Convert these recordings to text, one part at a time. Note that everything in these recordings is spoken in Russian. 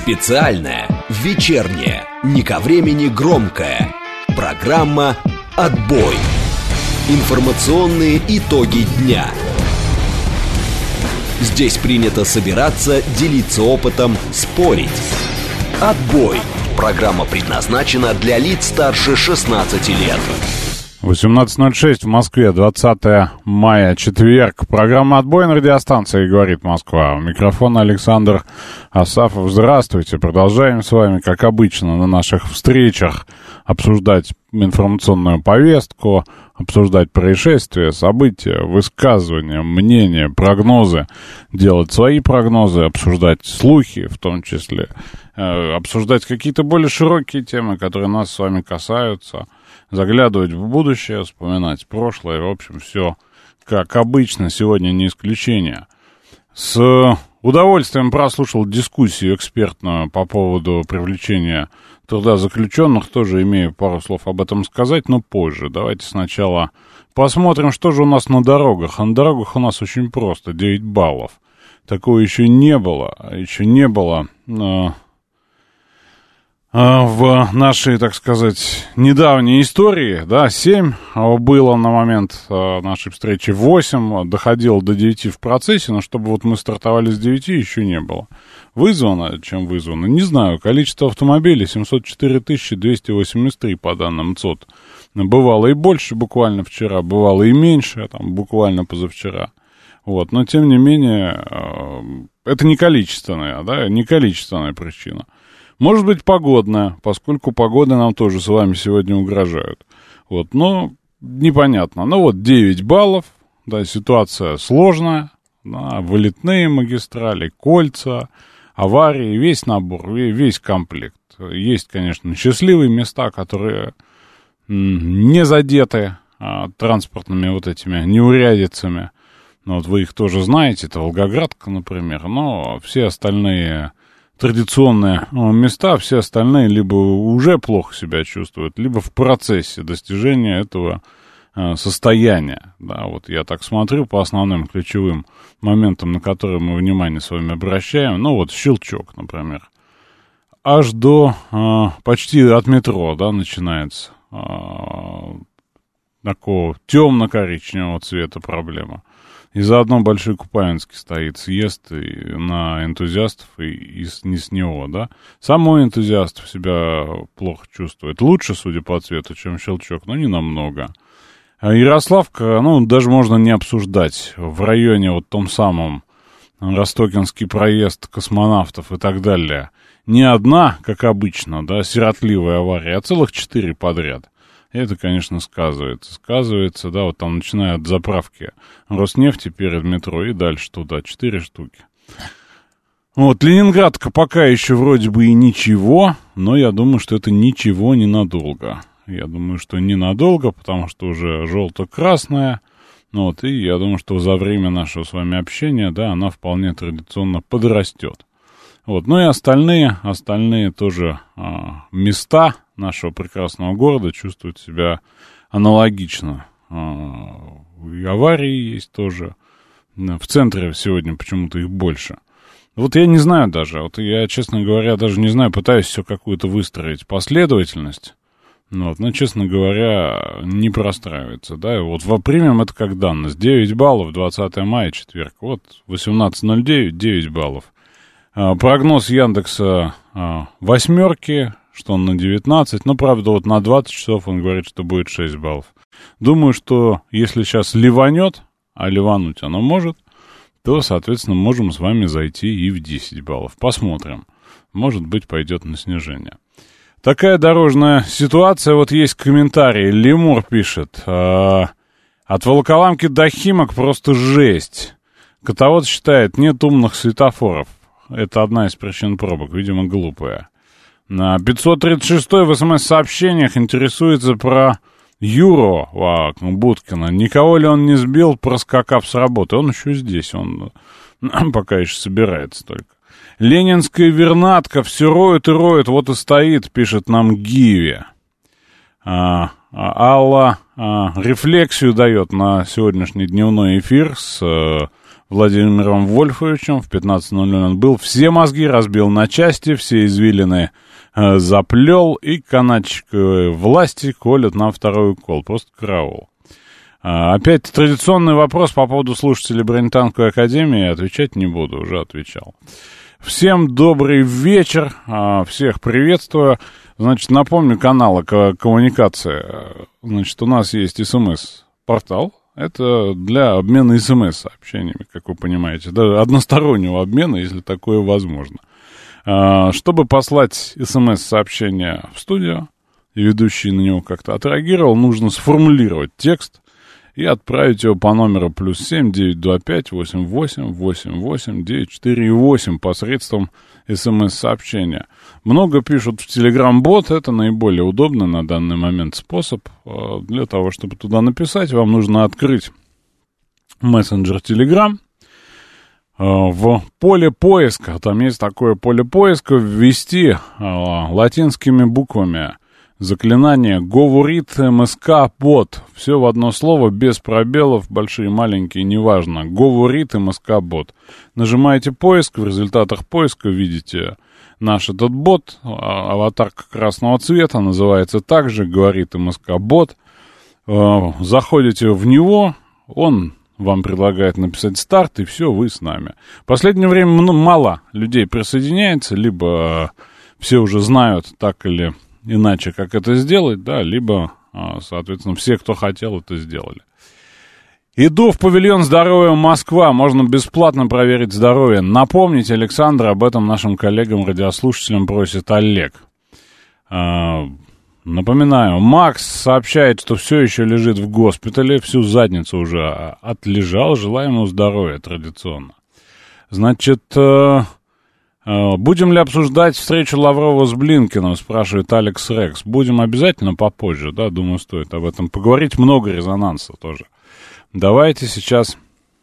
Специальная, вечерняя, не ко времени громкая программа «Отбой». Информационные итоги дня. Здесь принято собираться, делиться опытом, спорить. «Отбой». Программа предназначена для лиц старше 16 лет. 18:06 в Москве, 20 мая, четверг. Программа «Отбой» на радиостанции «Говорит Москва». У микрофона Александр Асафов. Здравствуйте. Продолжаем с вами, как обычно, на наших встречах обсуждать информационную повестку, обсуждать происшествия, события, высказывания, мнения, прогнозы, делать свои прогнозы, обсуждать слухи, в том числе, обсуждать какие-то более широкие темы, которые нас с вами касаются, заглядывать в будущее, вспоминать прошлое. В общем, все как обычно, сегодня не исключение. С удовольствием прослушал дискуссию экспертную по поводу привлечения труда заключенных. Тоже имею пару слов об этом сказать, но позже. Давайте сначала посмотрим, что же у нас на дорогах. А на дорогах у нас очень просто, 9 баллов. Такого еще не было. В нашей, так сказать, недавней истории, да, 7 было на момент нашей встречи, 8, доходило до 9 в процессе, но чтобы вот мы стартовали с 9, еще не было. Вызвано, чем вызвано, не знаю, количество автомобилей 704 283 по данным ЦОД. Бывало и больше буквально вчера, бывало и меньше, там, буквально позавчера. Вот, но тем не менее, это не количественная, да, не количественная причина. Может быть, погодная, поскольку погоды нам тоже с вами сегодня угрожают. Вот, но непонятно. Ну вот 9 баллов, да, ситуация сложная, да, вылетные магистрали, кольца, аварии, весь набор, весь комплект. Есть, конечно, счастливые места, которые не задеты транспортными вот этими неурядицами. Ну, вот вы их тоже знаете, это Волгоградка, например, но все остальные традиционные места, все остальные либо уже плохо себя чувствуют, либо в процессе достижения этого состояния. Да, вот я так смотрю по основным ключевым моментам, на которые мы внимание с вами обращаем. Ну вот Щелчок, например. Аж до почти от метро, да, начинается такого темно-коричневого цвета проблема. И заодно Большой Купавинский стоит, съезд на энтузиастов и не с него, да. Самой энтузиастов себя плохо чувствует. Лучше, судя по цвету, чем Щелчок, но не намного. А Ярославка, ну, даже можно не обсуждать. В районе вот том самом Ростокинский проезд, Космонавтов и так далее. Не одна, как обычно, да, сиротливая авария, а целых 4 подряд. Это, конечно, сказывается, да, вот там начиная от заправки Роснефти перед метро и дальше туда, 4 штуки. Вот, Ленинградка пока еще вроде бы и ничего, но я думаю, что это ничего ненадолго. Я думаю, что ненадолго, потому что уже желто-красная, вот, и я думаю, что за время нашего с вами общения, да, она вполне традиционно подрастет. Вот, ну и остальные тоже места нашего прекрасного города чувствуют себя аналогично. И аварии есть тоже. В центре сегодня почему-то их больше. Вот я не знаю даже, вот я, честно говоря, даже не знаю, пытаюсь все какую-то выстроить последовательность. Вот, но, честно говоря, не простраивается, да. И вот примем это как данность. 9 баллов, 20 мая, четверг. Вот, 18:09, 9 баллов. Прогноз Яндекса 8, что он на 19, но, правда, вот на 20 часов он говорит, что будет 6 баллов. Думаю, что если сейчас ливанет, а ливануть оно может, то, соответственно, можем с вами зайти и в 10 баллов. Посмотрим. Может быть, пойдет на снижение. Такая дорожная ситуация. Вот есть комментарий. Лемур пишет. От Волоколамки до Химок просто жесть. Котовод считает, нет умных светофоров. Это одна из причин пробок, видимо, глупая. 536 в СМС-сообщениях интересуется про Юру Будкина. Никого ли он не сбил, проскакав с работы? Он еще здесь, он пока еще собирается только. Ленинская вернатка все роет и роет, вот и стоит, пишет нам Гиви. Алла рефлексию дает на сегодняшний дневной эфир с Владимиром Вольфовичем. В 15:00 он был. Все мозги разбил на части, все извилины заплел, и канатчик власти колют нам второй укол. Просто караул. Опять традиционный вопрос по поводу слушателей Бронетанковой академии. Отвечать не буду, уже отвечал. Всем добрый вечер, всех приветствую. Значит, напомню, каналы коммуникации. Значит, у нас есть СМС-портал. Это для обмена СМС-сообщениями, как вы понимаете. Да, одностороннего обмена, если такое возможно. Чтобы послать СМС-сообщение в студию, и ведущий на него как-то отреагировал, нужно сформулировать текст и отправить его по номеру +7 925 88 88 948 посредством СМС-сообщения. Много пишут в Telegram-бот, это наиболее удобный на данный момент способ. Для того, чтобы туда написать, вам нужно открыть мессенджер Telegram. В поле поиска, там есть такое поле поиска, ввести латинскими буквами заклинание «Говорит МСК-бот». Все в одно слово, без пробелов, большие, маленькие, неважно. «Говорит МСК-бот». Нажимаете «Поиск», в результатах поиска видите наш этот бот, аватарка красного цвета, называется также «Говорит МСК-бот». Заходите в него, он вам предлагает написать «Старт», и все, вы с нами. В последнее время мало людей присоединяется, либо все уже знают так или иначе, как это сделать, да, либо, соответственно, все, кто хотел, это сделали. Иду в павильон здоровья Москва, можно бесплатно проверить здоровье. Напомните, Александр, об этом нашим коллегам-радиослушателям просит Олег. Напоминаю, Макс сообщает, что все еще лежит в госпитале, всю задницу уже отлежал, желаем ему здоровья традиционно. Значит, будем ли обсуждать встречу Лаврова с Блинкеном, спрашивает Алекс Рекс. Будем обязательно попозже, да, думаю, стоит об этом поговорить, много резонанса тоже. Давайте сейчас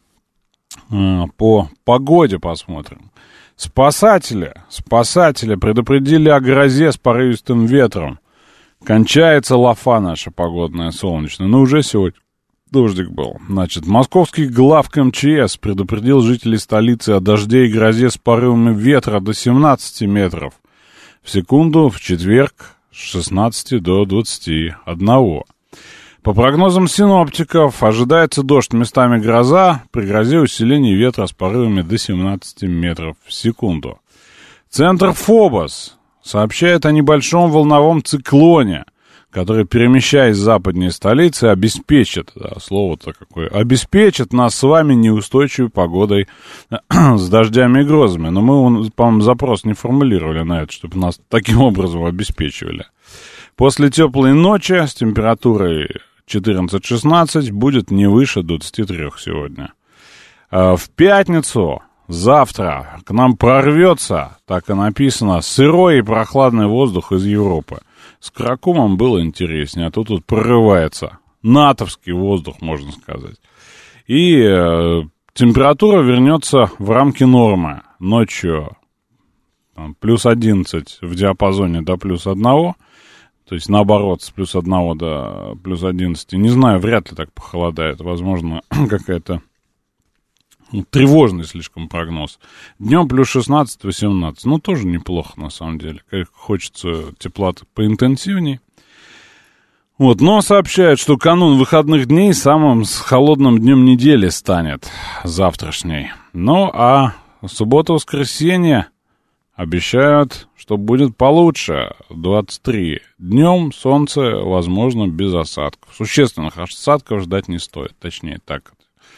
по погоде посмотрим. Спасатели предупредили о грозе с порывистым ветром. Кончается лафа наша погодная, солнечная. Но уже сегодня дождик был. Значит, московский главк МЧС предупредил жителей столицы о дожде и грозе с порывами ветра до 17 метров в секунду в четверг с 16 до 21. По прогнозам синоптиков, ожидается дождь, местами гроза, при грозе усиление ветра с порывами до 17 метров в секунду. Центр Фобос сообщает о небольшом волновом циклоне, который, перемещаясь западнее столицы, обеспечит, да, слово-то какое, обеспечит нас с вами неустойчивой погодой с дождями и грозами. Но мы, по-моему, запрос не формулировали на это, чтобы нас таким образом обеспечивали. После теплой ночи с температурой 14-16 будет не выше 23 сегодня. В пятницу, завтра, к нам прорвется, так и написано, сырой и прохладный воздух из Европы. С Кракумом было интереснее, а тут прорывается натовский воздух, можно сказать. И температура вернется в рамки нормы. Ночью плюс 11 в диапазоне до плюс 1, то есть наоборот, с плюс 1 до плюс 11. Не знаю, вряд ли так похолодает. Возможно, какая-то тревожный слишком прогноз. Днем плюс 16-18. Ну, тоже неплохо, на самом деле. Как хочется тепла поинтенсивней. Вот, но сообщают, что канун выходных дней самым холодным днем недели станет завтрашний. Ну, а суббота-воскресенье обещают, что будет получше. 23. Днем солнце, возможно, без осадков. Существенных осадков ждать не стоит. Точнее, так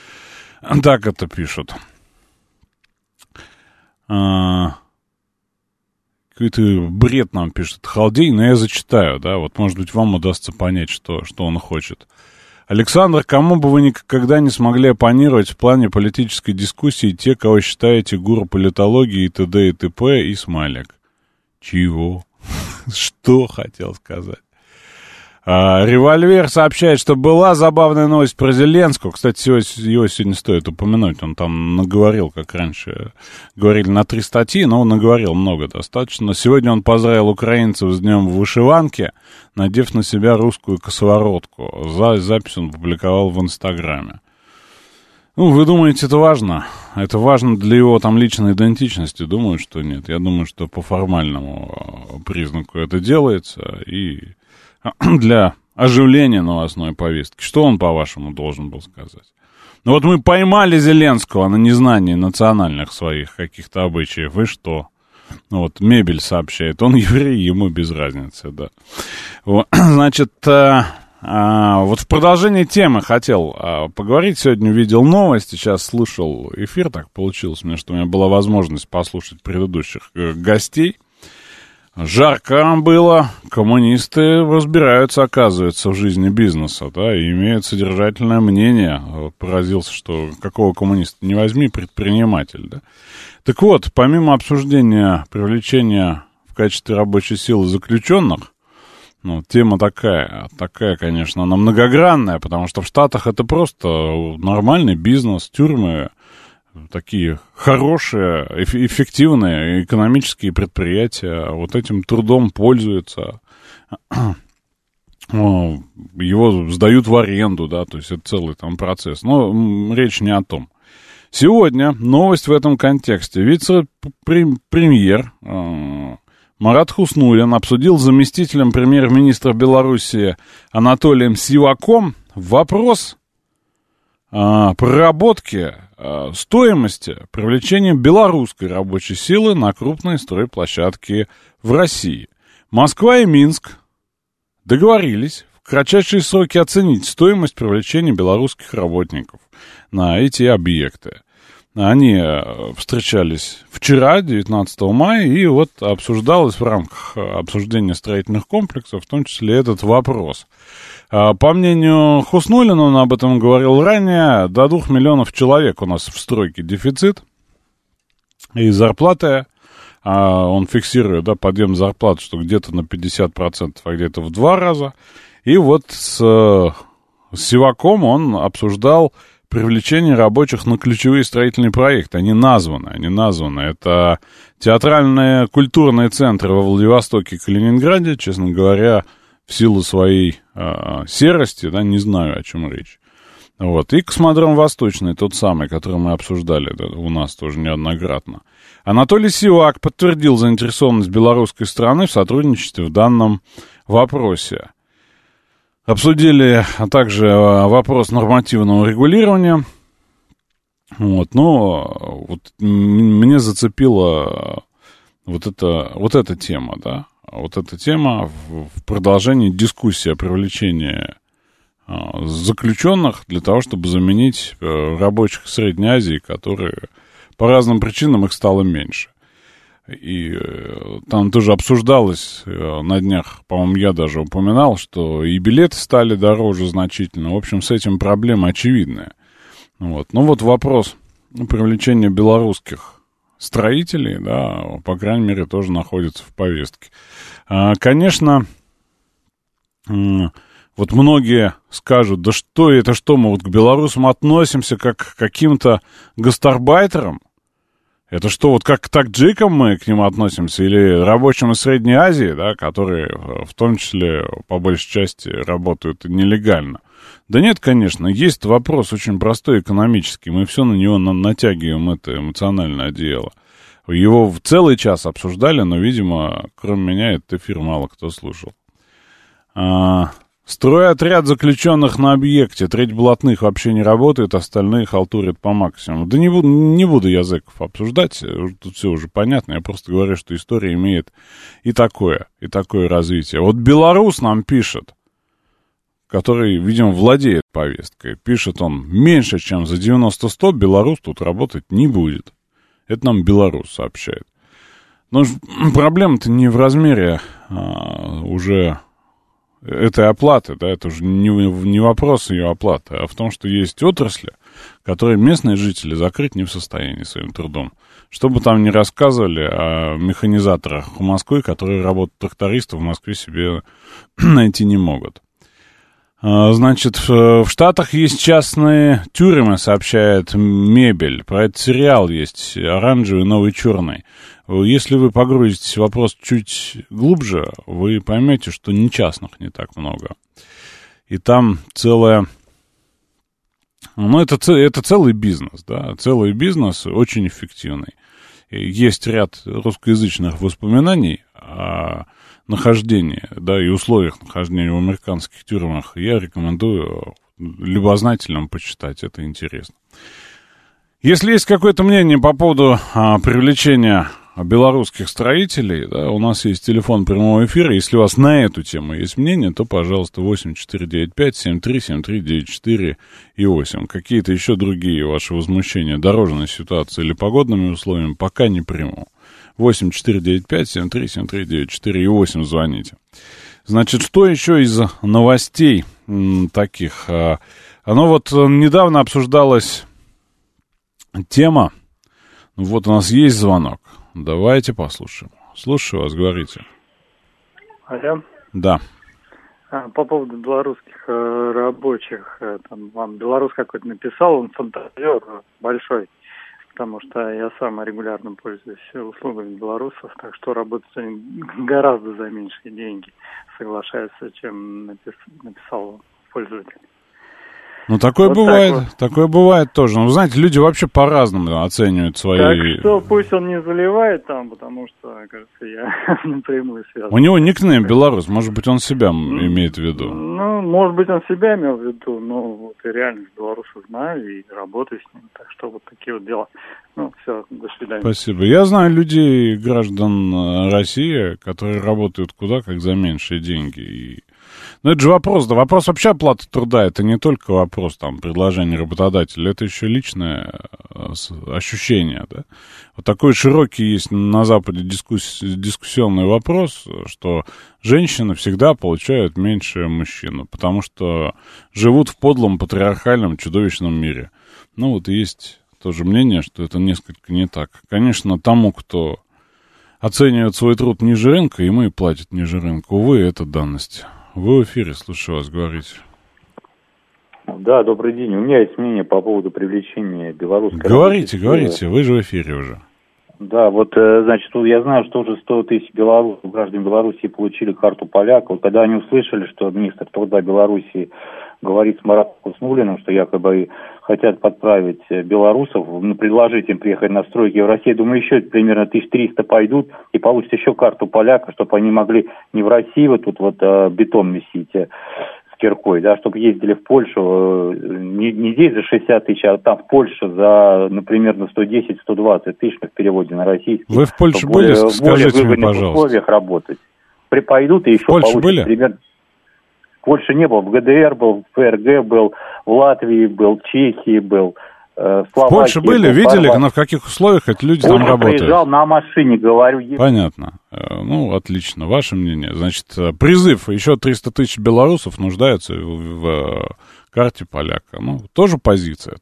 это пишут. Какой-то бред нам пишет Халдей, но я зачитаю, да, вот, может быть, вам удастся понять, что он хочет. Александр, кому бы вы никогда не смогли оппонировать в плане политической дискуссии те, кого считаете гуру политологии и т.д. и т.п. и смайлик? Чего? Что хотел сказать? Револьвер сообщает, что была забавная новость про Зеленского. Кстати, его сегодня стоит упомянуть. Он там наговорил, как раньше говорили, на 3 статьи, но он наговорил много достаточно. Сегодня он поздравил украинцев с днем вышиванки, надев на себя русскую косоворотку. Запись он публиковал в Инстаграме. Ну, вы думаете, это важно? это важно для его там личной идентичности? Думаю, что нет. Я думаю, что по формальному признаку это делается. И для оживления новостной повестки. Что он, по-вашему, должен был сказать? Ну вот мы поймали Зеленского на незнании национальных своих каких-то обычаев. И что? Вот Мебель сообщает. Он еврей, ему без разницы, да. Вот, значит... вот в продолжении темы хотел поговорить. Сегодня видел новости, сейчас слушал эфир. Так получилось мне, что у меня была возможность послушать предыдущих гостей. Жарко было. Коммунисты разбираются, оказывается, в жизни бизнеса, да, и имеют содержательное мнение. Поразился, что какого коммуниста не возьми, предприниматель, да. Так вот, помимо обсуждения привлечения в качестве рабочей силы заключенных, ну, тема такая, конечно, она многогранная, потому что в Штатах это просто нормальный бизнес, тюрьмы, такие хорошие, эффективные экономические предприятия вот этим трудом пользуются, его сдают в аренду, да, то есть это целый там процесс, но речь не о том. Сегодня новость в этом контексте. Вице-премьер Марат Хуснуллин обсудил с заместителем премьер-министра Белоруссии Анатолием Сиваком вопрос проработки стоимости привлечения белорусской рабочей силы на крупные стройплощадки в России. Москва и Минск договорились в кратчайшие сроки оценить стоимость привлечения белорусских работников на эти объекты. Они встречались вчера, 19 мая, и вот обсуждалось в рамках обсуждения строительных комплексов, в том числе этот вопрос. По мнению Хуснуллина, он об этом говорил ранее, до 2 миллионов человек у нас в стройке дефицит, и зарплаты, он фиксирует, да, подъем зарплат, что где-то на 50%, а где-то в 2 раза. И вот с Сиваком он обсуждал привлечение рабочих на ключевые строительные проекты. Они названы. Это театральные культурные центры во Владивостоке и Калининграде. Честно говоря, в силу своей серости, да, не знаю, о чем речь. Вот. И космодром Восточный, тот самый, который мы обсуждали, да, у нас тоже неоднократно. Анатолий Сивак подтвердил заинтересованность белорусской стороны в сотрудничестве в данном вопросе. Обсудили также вопрос нормативного регулирования. Вот, но вот мне зацепила вот эта тема, да. Вот эта тема в продолжении дискуссии о привлечении заключенных для того, чтобы заменить рабочих Средней Азии, которые по разным причинам их стало меньше. И там тоже обсуждалось на днях, по-моему, я даже упоминал, что и билеты стали дороже значительно. В общем, с этим проблема очевидная. Вот. Ну вот вопрос привлечения белорусских строителей, да, по крайней мере, тоже находится в повестке. Конечно, вот многие скажут, да что это, что мы вот к белорусам относимся как к каким-то гастарбайтерам? Это что, вот как к таджикам мы к ним относимся, или рабочим из Средней Азии, да, которые в том числе по большей части работают нелегально? Да нет, конечно, есть вопрос очень простой экономический, мы все на него натягиваем, это эмоциональное одеяло. Его в целый час обсуждали, но, видимо, кроме меня этот эфир мало кто слушал. Стройотряд заключенных на объекте, треть блатных вообще не работает, остальные халтурят по максимуму. Да не буду я зэков обсуждать, тут все уже понятно, я просто говорю, что история имеет и такое развитие. Вот белорус нам пишет, который, видимо, владеет повесткой, пишет он, меньше чем за 90-100 белорус тут работать не будет. Это нам белорус сообщает. Но проблема-то не в размере уже этой оплаты, да, это уже не вопрос ее оплаты, а в том, что есть отрасли, которые местные жители закрыть не в состоянии своим трудом. Что бы там ни рассказывали о механизаторах Москвы, которые работают трактористов в Москве себе найти не могут. Значит, в Штатах есть частные тюрьмы, сообщает Мебель. Про этот сериал есть оранжевый, новый, черный. Если вы погрузитесь в вопрос чуть глубже, вы поймете, что не частных не так много. И там целая Ну, это целый бизнес, да, целый бизнес, очень эффективный. Есть ряд русскоязычных воспоминаний о нахождении, да, и условиях нахождения в американских тюрьмах. Я рекомендую любознательным почитать, это интересно. Если есть какое-то мнение по поводу привлечения белорусских строителей, да, у нас есть телефон прямого эфира. Если у вас на эту тему есть мнение, то, пожалуйста, 8495-7373-94 и 8. Какие-то еще другие ваши возмущения дорожной ситуацией или погодными условиями пока не приму. 8495-7373-94 и 8 звоните. Значит, что еще из новостей таких? Вот недавно обсуждалась тема. Вот у нас есть звонок. Давайте послушаем. Слушаю вас, говорите. Алло. Да. По поводу белорусских рабочих. Там вам белорус какой-то написал, он фантазер большой. Потому что я сам регулярно пользуюсь услугами белорусов, так что работают они гораздо за меньшие деньги, соглашаются, чем написал пользователь. Ну, такое вот бывает, так вот. Такое бывает тоже. Ну, знаете, люди вообще по-разному оценивают свои... Так что пусть он не заливает там, потому что, кажется, я напрямую связан. У него никнейм белорус, может быть, он себя имеет в виду. Ну, может быть, он себя имел в виду, но вот и реально белоруса знаю и работаю с ним, так что вот такие вот дела. Ну, все, до свидания. Спасибо. Я знаю людей, граждан России, которые работают куда как за меньшие деньги. И... Ну, это же вопрос, да, вопрос вообще оплаты труда, это не только вопрос, там, предложения работодателя, это еще личное ощущение, да. Вот такой широкий есть на Западе дискуссионный вопрос, что женщины всегда получают меньше мужчин, потому что живут в подлом, патриархальном, чудовищном мире. Ну, вот есть тоже мнение, что это несколько не так. Конечно, тому, кто оценивает свой труд ниже рынка, ему и платят ниже рынка. Увы, это данность. Вы в эфире, слушаю вас, говорите. Да, добрый день. У меня есть мнение по поводу привлечения белорусской... Говорите, вы же в эфире уже. Да, вот, значит, я знаю, что уже 100 тысяч белорусов, граждан Беларуси получили карту поляка. Вот когда они услышали, что министр труда Беларуси говорит с Маратом Хуснуллиным, что якобы хотят подправить белорусов, предложить им приехать на стройки в Россию, думаю, еще примерно 1300 пойдут и получат еще карту поляка, чтобы они могли не в России вот тут вот бетон месить с киркой, да, чтобы ездили в Польшу, не здесь за 60 тысяч, а там в Польше за, например, на 110-120 тысяч в переводе на российский. Вы в Польше были? Скажите мне, пожалуйста. В условиях работать. Пойдут и еще получат примерно... В Польше не был, в ГДР был, в ФРГ был, в Латвии был, в Чехии был, в Словакии. В Польше были, был, видели, в каких условиях эти люди там работают? Приезжал на машине, говорю. Понятно. Ну, отлично. Ваше мнение. Значит, призыв. Еще 300 тысяч белорусов нуждаются в карте поляка. Ну, тоже позиция.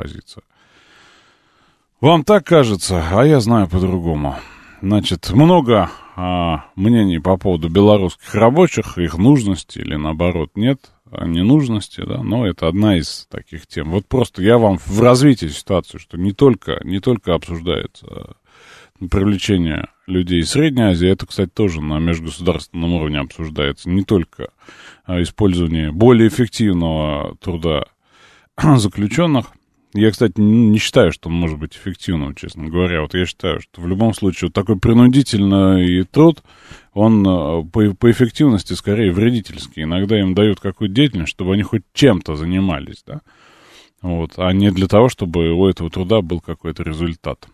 Вам так кажется, а я знаю по-другому. Значит, много мнений по поводу белорусских рабочих, их нужности или наоборот нет, ненужности, да, но это одна из таких тем. Вот просто я вам в развитии ситуации, что не только обсуждается привлечение людей из Средней Азии, это, кстати, тоже на межгосударственном уровне обсуждается, не только использование более эффективного труда заключенных. Я, кстати, не считаю, что он может быть эффективным, честно говоря. Вот я считаю, что в любом случае вот такой принудительный труд, он по эффективности скорее вредительский. Иногда им дают какую-то деятельность, чтобы они хоть чем-то занимались, да, вот, а не для того, чтобы у этого труда был какой-то результат.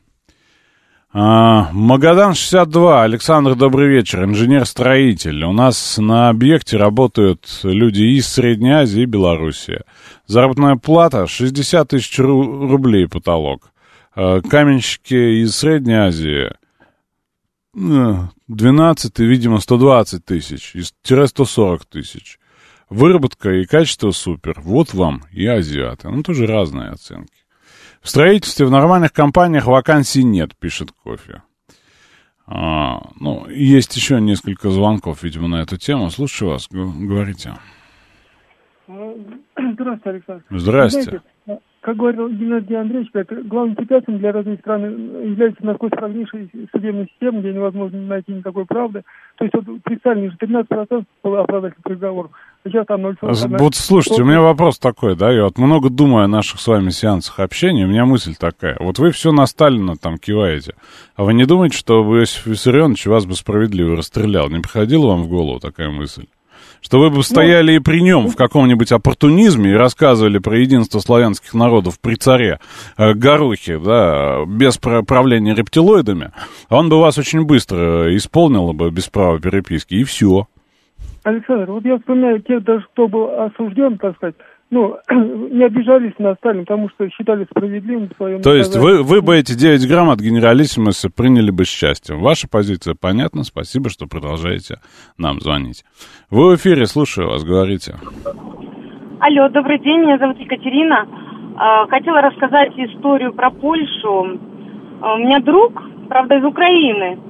Магадан 62. Александр, добрый вечер. Инженер-строитель. У нас на объекте работают люди из Средней Азии и Белоруссии. Заработная плата 60 тысяч рублей потолок. Каменщики из Средней Азии 12 и, видимо, 120 тысяч. 140 тысяч. Выработка и качество супер. Вот вам и азиаты. Ну, тоже разные оценки. В строительстве в нормальных компаниях вакансий нет, пишет Кофе. Ну, есть еще несколько звонков, видимо, на эту тему. Слушаю вас, говорите. Здравствуйте, Александр. Здрасте. Знаете, как говорил Геннадий Андреевич, главным препятствием для развития страны является насквозь сложнейшая судебная система, где невозможно найти никакой правды. То есть вот при Сталине же 13% было оправдательных приговоров. сейчас там 0,41. Вот слушайте, у меня вопрос такой, да, я вот много думаю о наших с вами сеансах общения, у меня мысль такая, вот вы все на Сталина там киваете, а вы не думаете, что Иосиф Виссарионович вас бы справедливо расстрелял? Не приходила вам в голову такая мысль? Что вы бы стояли и при нем в каком-нибудь оппортунизме и рассказывали про единство славянских народов при царе Горохе, да, без правления рептилоидами, а он бы вас очень быстро исполнил бы без права переписки, и все. Александр, вот я вспоминаю тех, даже кто был осужден, так сказать, не обижались на Сталина, потому что считали справедливым своим. То есть вы бы эти 9 грамм от генералиссимуса приняли бы с счастьем. Ваша позиция понятна, спасибо, что продолжаете нам звонить. Вы в эфире, слушаю вас, говорите. Алло, добрый день, меня зовут Екатерина. Хотела рассказать историю про Польшу. У меня друг, правда, из Украины.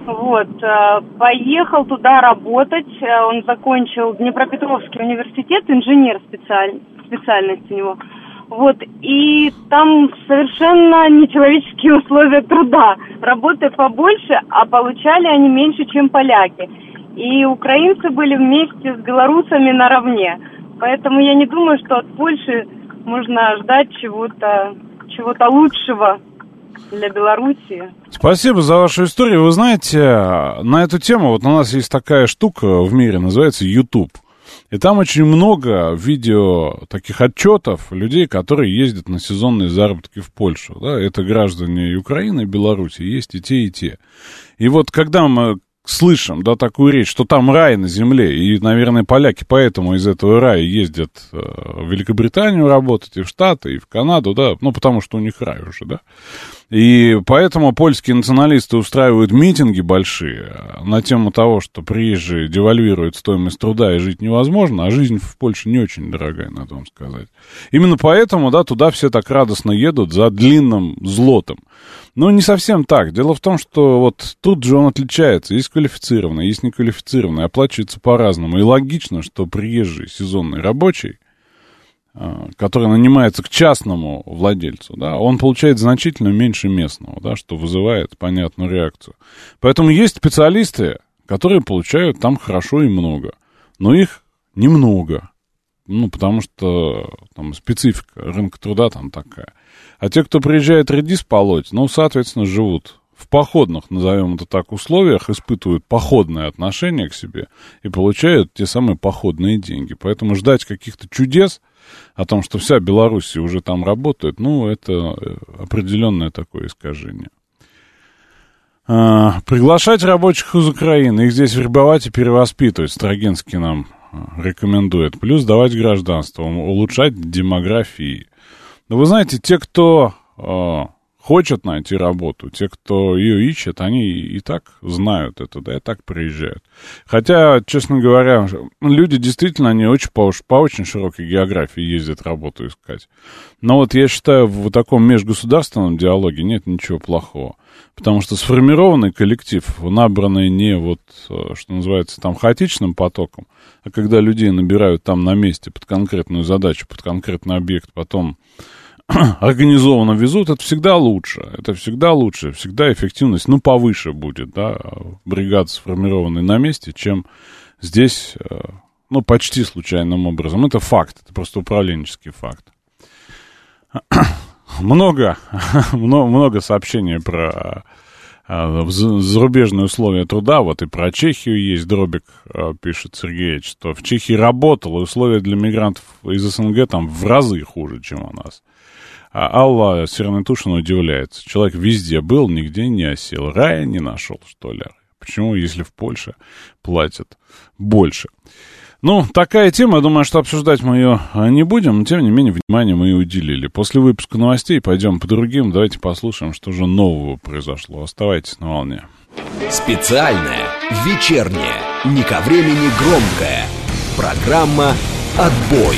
Поехал туда работать. Он закончил Днепропетровский университет, инженер специальность у него. И там совершенно нечеловеческие условия труда. Работы побольше, а получали они меньше, чем поляки. И украинцы были вместе с белорусами наравне. Поэтому я не думаю, что от Польши можно ждать чего-то лучшего для Белоруссии. Спасибо за вашу историю. Вы знаете, на эту тему, у нас есть такая штука в мире, называется YouTube. И там очень много видео таких отчетов людей, которые ездят на сезонные заработки в Польшу. Да? Это граждане Украины и Беларуси, есть и те, и те. И когда мы слышим, такую речь, что там рай на земле, и, наверное, поляки поэтому из этого рая ездят в Великобританию работать, и в Штаты, и в Канаду, да, потому что у них рай уже, да. И поэтому польские националисты устраивают митинги большие на тему того, что приезжие девальвируют стоимость труда и жить невозможно, а жизнь в Польше не очень дорогая, надо вам сказать. Именно поэтому, туда все так радостно едут за длинным злотом. Но не совсем так. Дело в том, что тут же он отличается. Есть квалифицированный, есть неквалифицированный, оплачивается по-разному. И логично, что приезжий сезонный рабочий, который нанимается к частному владельцу, да, он получает значительно меньше местного, да, что вызывает понятную реакцию. Поэтому есть специалисты, которые получают там хорошо и много, но их немного, потому что там специфика рынка труда там такая. А те, кто приезжает редис полоть, соответственно, живут в походных, назовем это так, условиях, испытывают походное отношение к себе и получают те самые походные деньги. Поэтому ждать каких-то чудес о том, что вся Белоруссия уже там работает, это определенное такое искажение. Приглашать рабочих из Украины, их здесь вербовать и перевоспитывать, Строгинский нам рекомендует. Плюс давать гражданство, улучшать демографии. Но вы знаете, те, кто хочет найти работу, те, кто ее ищет, они и так знают это, да, и так приезжают. Хотя, честно говоря, люди действительно, они по очень широкой географии ездят работу искать. Но я считаю, в таком межгосударственном диалоге нет ничего плохого. Потому что сформированный коллектив, набранный не что называется, там хаотичным потоком, а когда людей набирают там на месте под конкретную задачу, под конкретный объект, потом организованно везут, это всегда лучше. Это всегда лучше, всегда эффективность, повыше будет, да, бригады, сформированные на месте, чем здесь, почти случайным образом. Это факт, это просто управленческий факт. Много сообщений про зарубежные условия труда. И про Чехию есть. Дробик пишет Сергей, что в Чехии работал, и условия для мигрантов из СНГ там в разы хуже, чем у нас. А Алла Сернатушина удивляется. Человек везде был, нигде не осел. Рая не нашел, что ли? Почему, если в Польше платят больше? Такая тема, я думаю, что обсуждать мы ее не будем, но, тем не менее, внимание мы и уделили. После выпуска новостей пойдем по другим, давайте послушаем, что же нового произошло. Оставайтесь на волне. Специальная, вечерняя, не ко времени громкая программа «Отбой».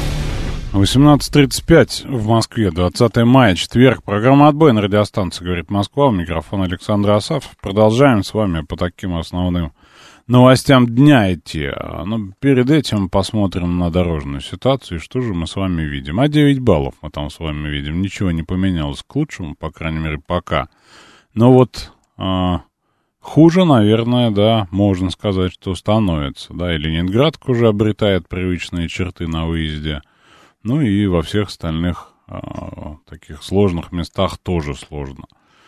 18:35 в Москве, 20 мая, четверг. Программа «Отбой» на радиостанции «Говорит Москва». У микрофона Александр Асафов. Продолжаем с вами по таким основным новостям дня идти. Но перед этим посмотрим на дорожную ситуацию. И что же мы с вами видим? 9 баллов мы там с вами видим. Ничего не поменялось к лучшему, по крайней мере, пока. Но Хуже, наверное, да, можно сказать, что становится, да, и Ленинградка уже обретает привычные черты на выезде, ну и во всех остальных таких сложных местах тоже сложно.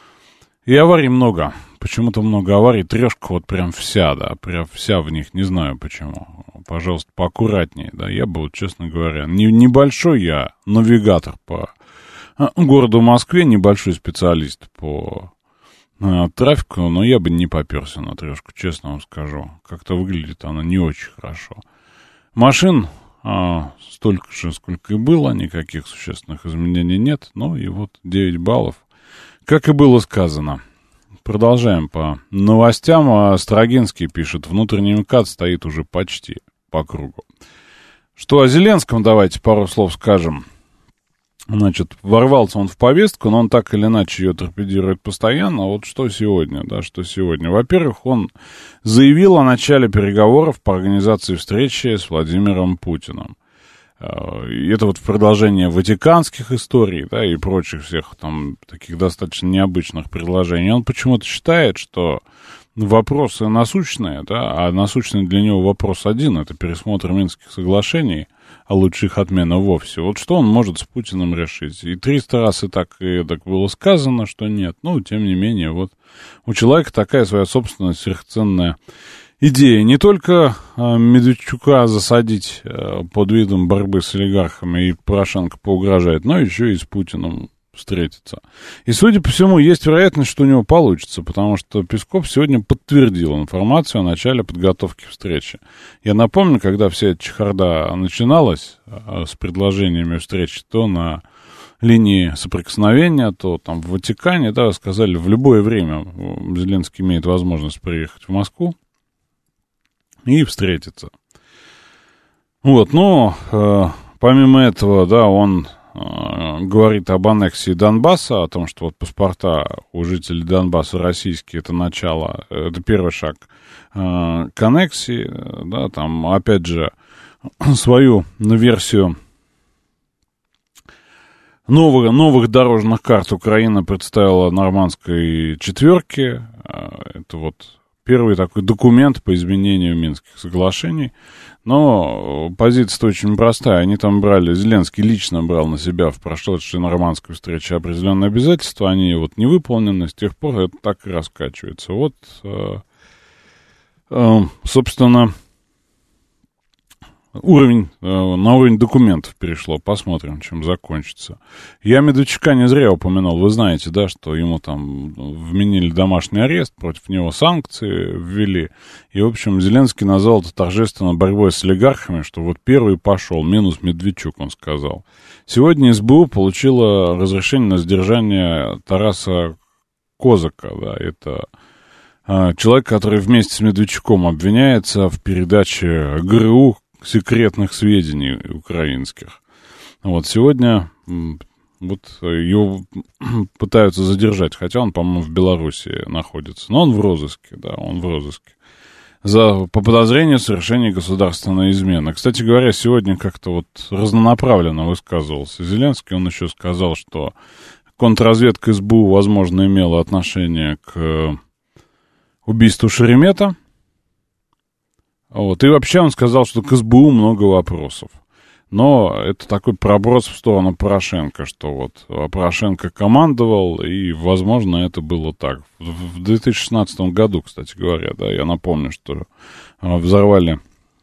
И аварий много, почему-то много аварий, трешка вот прям вся, да, прям вся в них, не знаю почему, пожалуйста, поаккуратнее, да, я бы вот, честно говоря, небольшой я навигатор по городу Москве, небольшой специалист по трафику, но я бы не попёрся на трешку, честно вам скажу. Как-то выглядит она не очень хорошо. Машин столько же, сколько и было, никаких существенных изменений нет. Ну и вот 9 баллов. Как и было сказано. Продолжаем по новостям. Строгинский пишет, внутренний МКАД стоит уже почти по кругу. Что о Зеленском давайте пару слов скажем. Значит, ворвался он в повестку, но он так или иначе ее торпедирует постоянно. Вот что сегодня, да, что сегодня. Во-первых, он заявил о начале переговоров по организации встречи с Владимиром Путиным. И это вот в продолжение ватиканских историй, да, и прочих всех там таких достаточно необычных предложений. Он почему-то считает, что вопросы насущные, да, а насущный для него вопрос один, это пересмотр Минских соглашений, а лучше их отмена вовсе. Вот что он может с Путиным решить? И 300 раз и так было сказано, что нет. Ну, тем не менее, вот у человека такая своя собственная сверхценная идея. Не только Медведчука засадить под видом борьбы с олигархами и Порошенко поугрожает, но еще и с Путиным встретиться. И, судя по всему, есть вероятность, что у него получится, потому что Песков сегодня подтвердил информацию о начале подготовки встречи. Я напомню, когда вся эта чехарда начиналась с предложениями встречи, то на линии соприкосновения, то там в Ватикане, да, сказали, в любое время Зеленский имеет возможность приехать в Москву и встретиться. Вот, но помимо этого, да, он говорит об аннексии Донбасса, о том, что вот паспорта у жителей Донбасса российские, это начало, это первый шаг к аннексии, да, там, опять же, свою версию новых дорожных карт Украина представила нормандской четверке, это вот первый такой документ по изменению Минских соглашений. Но позиция-то очень простая. Они там брали, Зеленский лично брал на себя в прошедшей нормандской встрече определенные обязательства. Они вот не выполнены. С тех пор это так и раскачивается. Вот, собственно, на уровень документов перешло. Посмотрим, чем закончится. Я Медведчука не зря упомянул. Вы знаете, да, что ему там вменили домашний арест, против него санкции ввели. И, в общем, Зеленский назвал это торжественно борьбой с олигархами, что вот первый пошел, минус Медведчук, он сказал. Сегодня СБУ получила разрешение на задержание Тараса Козака, да, это человек, который вместе с Медведчуком обвиняется в передаче ГРУ секретных сведений украинских. Вот сегодня вот его пытаются задержать, хотя он, по-моему, в Беларуси находится. Но он в розыске, да, он в розыске. По подозрению в совершении государственной измены. Кстати говоря, сегодня как-то вот разнонаправленно высказывался Зеленский. Он еще сказал, что контрразведка СБУ, возможно, имела отношение к убийству Шеремета. Вот. И вообще он сказал, что к СБУ много вопросов. Но это такой проброс в сторону Порошенко, что вот Порошенко командовал, и, возможно, это было так. В 2016 году, кстати говоря, да, я напомню, что взорвали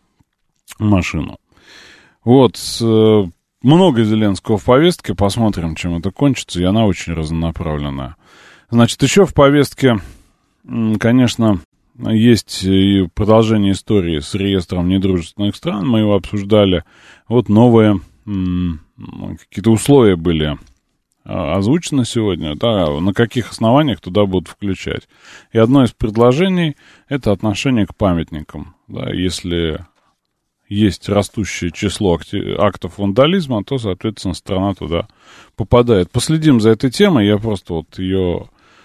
машину. Вот, много Зеленского в повестке, посмотрим, чем это кончится, и она очень разнонаправленная. Значит, еще в повестке, конечно, есть и продолжение истории с реестром недружественных стран, мы его обсуждали. Вот новые какие-то условия были озвучены сегодня, да, на каких основаниях туда будут включать. И одно из предложений — это отношение к памятникам. Да, если есть растущее число актов вандализма, то, соответственно, страна туда попадает. Последим за этой темой, я просто вот ее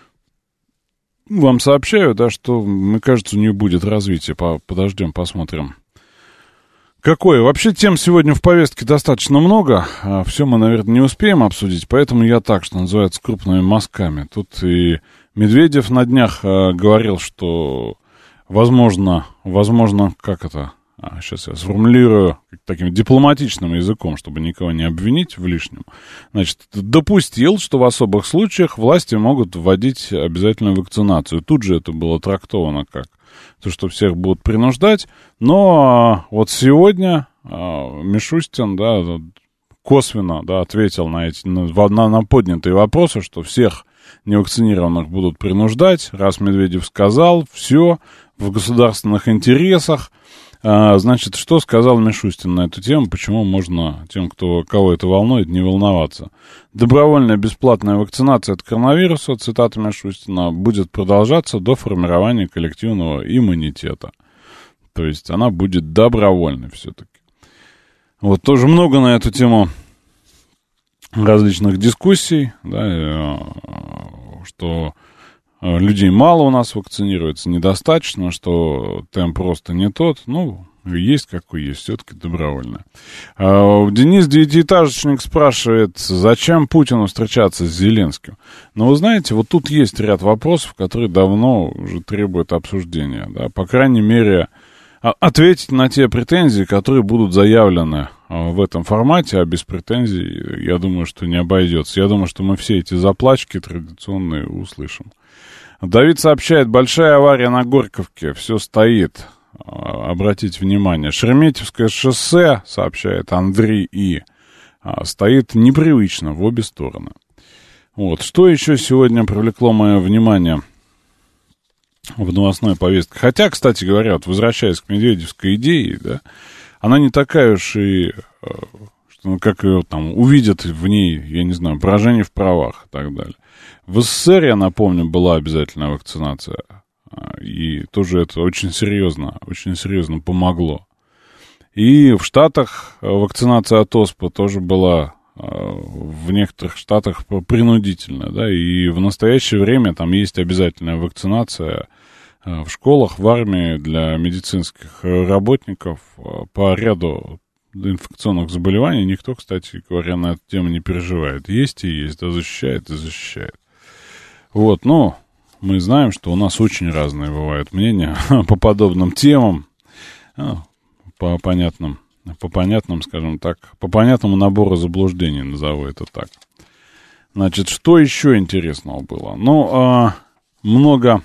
вам сообщаю, да, что, мне кажется, у нее будет развитие. Подождем, посмотрим. Какое? Вообще тем сегодня в повестке достаточно много. Все мы, наверное, не успеем обсудить, поэтому я так, что называется, с крупными мазками. Тут и Медведев на днях говорил, что возможно, как это... Сейчас я сформулирую таким дипломатичным языком, чтобы никого не обвинить в лишнем. Значит, допустил, что в особых случаях власти могут вводить обязательную вакцинацию. Тут же это было трактовано как то, что всех будут принуждать. Но вот сегодня Мишустин, да, косвенно, да, ответил на поднятые вопросы, что всех невакцинированных будут принуждать. Раз Медведев сказал, все в государственных интересах. Значит, что сказал Мишустин на эту тему, почему можно тем, кого это волнует, не волноваться. Добровольная бесплатная вакцинация от коронавируса, цитата Мишустина, будет продолжаться до формирования коллективного иммунитета. То есть она будет добровольной все-таки. Вот тоже много на эту тему различных дискуссий, да, что людей мало у нас вакцинируется, недостаточно, что темп просто не тот. Ну, есть какой есть, все-таки добровольно. Денис Девятиэтажечник спрашивает, зачем Путину встречаться с Зеленским? Но вы знаете, вот тут есть ряд вопросов, которые давно уже требуют обсуждения. Да? По крайней мере, ответить на те претензии, которые будут заявлены в этом формате, а без претензий, я думаю, что не обойдется. Я думаю, что мы все эти заплачки традиционные услышим. Давид сообщает, большая авария на Горьковке, все стоит. Обратите внимание. Шереметьевское шоссе, сообщает Андрей И., стоит непривычно в обе стороны. Вот. Что еще сегодня привлекло мое внимание в новостной повестке? Хотя, кстати говоря, вот возвращаясь к медведевской идее, да, она не такая уж и, что, как ее там увидят в ней, я не знаю, поражение в правах и так далее. В СССР, я напомню, была обязательная вакцинация. И тоже это очень серьезно помогло. И в Штатах вакцинация от оспы тоже была в некоторых штатах принудительная. Да, и в настоящее время там есть обязательная вакцинация в школах, в армии для медицинских работников по ряду инфекционных заболеваний. Никто, кстати говоря, на эту тему не переживает. Есть и есть, да, защищает и защищает. Вот, ну, мы знаем, что у нас очень разные бывают мнения по подобным темам, по понятным, скажем так, по понятному набору заблуждений, назову это так. Значит, что еще интересного было? Ну, много,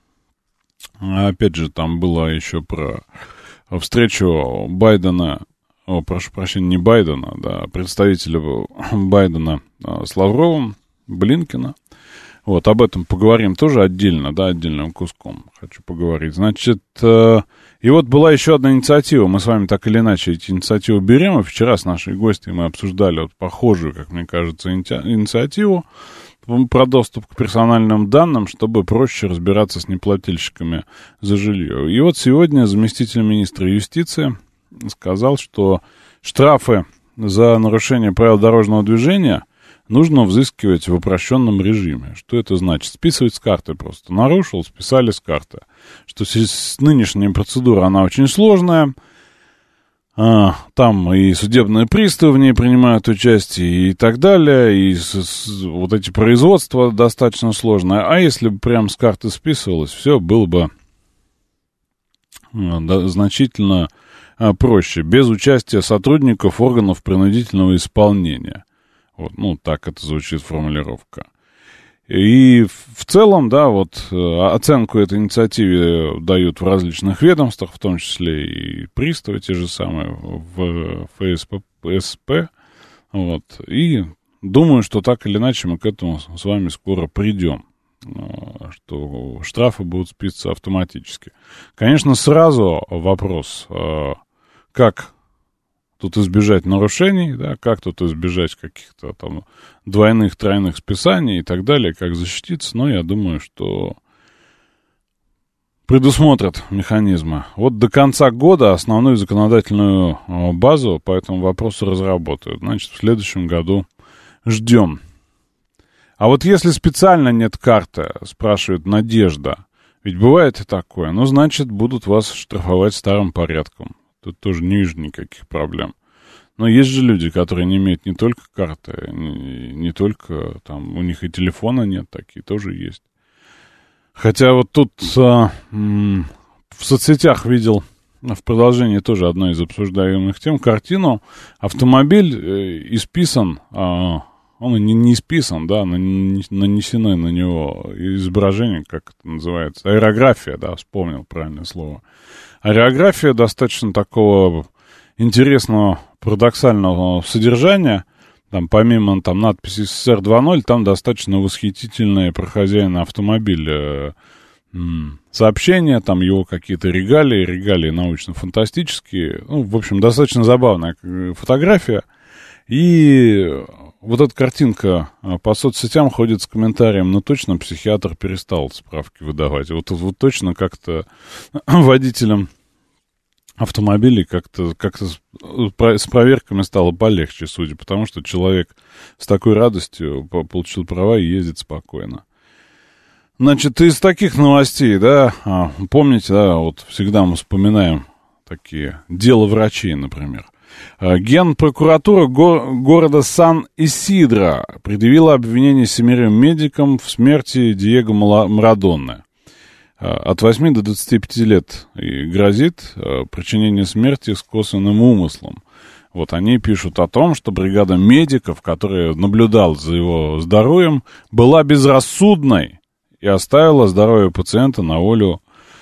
опять же, там было еще про встречу Байдена, прошу прощения, не Байдена, да, представителя Байдена с Лавровым, Блинкена. Вот, об этом поговорим тоже отдельно, да, отдельным куском хочу поговорить. Значит, и вот была еще одна инициатива, мы с вами так или иначе эти инициативы берем, и вчера с нашей гостьей мы обсуждали вот похожую, как мне кажется, инициативу про доступ к персональным данным, чтобы проще разбираться с неплательщиками за жилье. И вот сегодня заместитель министра юстиции сказал, что штрафы за нарушение правил дорожного движения нужно взыскивать в упрощенном режиме. Что это значит? Списывать с карты просто. Нарушил, списали с карты. Что нынешняя процедура, она очень сложная. Там и судебные приставы в ней принимают участие и так далее. И вот эти производства достаточно сложные. А если бы прям с карты списывалось, все было бы значительно проще. Без участия сотрудников органов принудительного исполнения. Вот, ну, так это звучит формулировка. И в целом, да, вот оценку этой инициативе дают в различных ведомствах, в том числе и приставы те же самые в ФСП. Вот. И думаю, что так или иначе мы к этому с вами скоро придем, что штрафы будут списываться автоматически. Конечно, сразу вопрос, как тут избежать нарушений, да, как тут избежать каких-то там двойных, тройных списаний и так далее, как защититься, но я думаю, что предусмотрят механизмы. Вот до конца года основную законодательную базу по этому вопросу разработают. Значит, в следующем году ждем. А вот если специально нет карты, спрашивает Надежда, ведь бывает и такое, ну, значит, будут вас штрафовать старым порядком. Тут тоже не вижу никаких проблем. Но есть же люди, которые не имеют не только карты, не только там, у них и телефона нет, такие тоже есть. Хотя вот тут в соцсетях видел в продолжении тоже одной из обсуждаемых тем картину. Автомобиль исписан, он не исписан, да, нанесены на него изображения, как это называется, аэрография, да, вспомнил правильное слово. Аэрография достаточно такого интересного, парадоксального содержания. Там помимо надписи СССР 2.0, там достаточно восхитительные про хозяина автомобиля сообщения, там его какие-то регалии научно-фантастические. Ну, в общем, достаточно забавная фотография. И вот эта картинка по соцсетям ходит с комментарием: ну, точно психиатр перестал справки выдавать. Вот точно как-то водителям автомобилей как-то с проверками стало полегче, судя по тому, что человек с такой радостью получил права и ездит спокойно. Значит, из таких новостей, да, помните, да, вот всегда мы вспоминаем такие дела врачей, например. Генпрокуратура города Сан-Исидро предъявила обвинение 7 медикам в смерти Диего Марадоны. От 8 до 25 лет и грозит причинение смерти с косвенным умыслом. Вот они пишут о том, что бригада медиков, которая наблюдала за его здоровьем, была безрассудной и оставила здоровье пациента на волю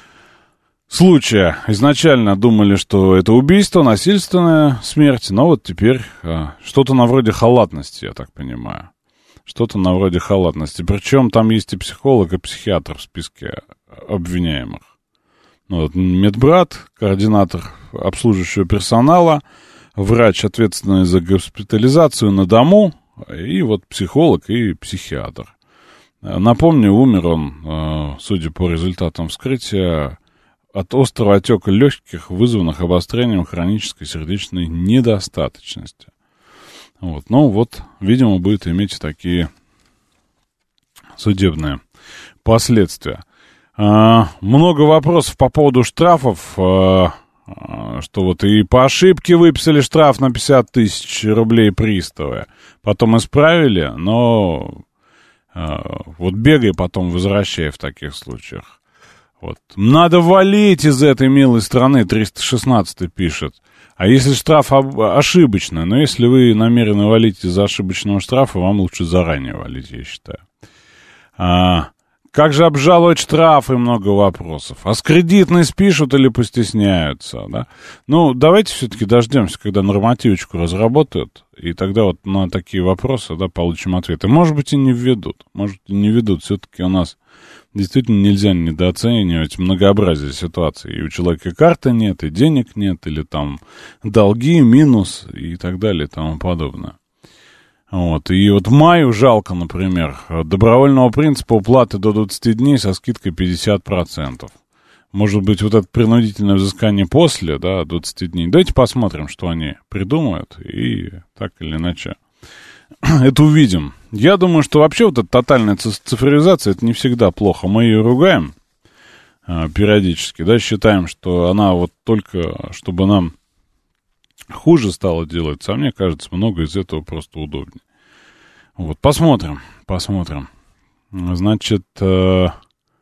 случая. Изначально думали, что это убийство, насильственная смерть, но вот теперь что-то на вроде халатности, я так понимаю. Что-то на вроде халатности. Причем там есть и психолог, и психиатр в списке обвиняемых. Ну, вот медбрат, координатор обслуживающего персонала, врач, ответственный за госпитализацию на дому, и вот психолог и психиатр. Напомню, умер он, судя по результатам вскрытия, от острого отека легких, вызванных обострением хронической сердечной недостаточности. Вот. Ну вот, видимо, будет иметь такие судебные последствия. Много вопросов по поводу штрафов, что вот и по ошибке выписали штраф на 50 тысяч рублей приставы, потом исправили, но вот бегай потом возвращай в таких случаях. Вот. Надо валить из этой милой страны, 316 пишет. А если штраф ошибочный, но если вы намерены валить из-за ошибочного штрафа, вам лучше заранее валить, я считаю. Как же обжаловать штрафы? Много вопросов. А с кредитной спишут или постесняются, да? Ну, давайте все-таки дождемся, когда нормативочку разработают, и тогда вот на такие вопросы, да, получим ответы. Может быть, и не введут. Может, и не введут. Все-таки у нас действительно нельзя недооценивать многообразие ситуаций. И у человека карты нет, и денег нет, или там долги, минус и так далее, и тому подобное. Вот. И вот маю жалко, например, добровольного принципа уплаты до 20 дней со скидкой 50%. Может быть, вот это принудительное взыскание после, да, 20 дней. Давайте посмотрим, что они придумают, и так или иначе это увидим. Я думаю, что вообще вот эта тотальная цифровизация, это не всегда плохо. Мы ее ругаем периодически, да, считаем, что она вот только, чтобы нам хуже стало делаться, а мне кажется, много из этого просто удобнее. Вот, посмотрим. Значит, ну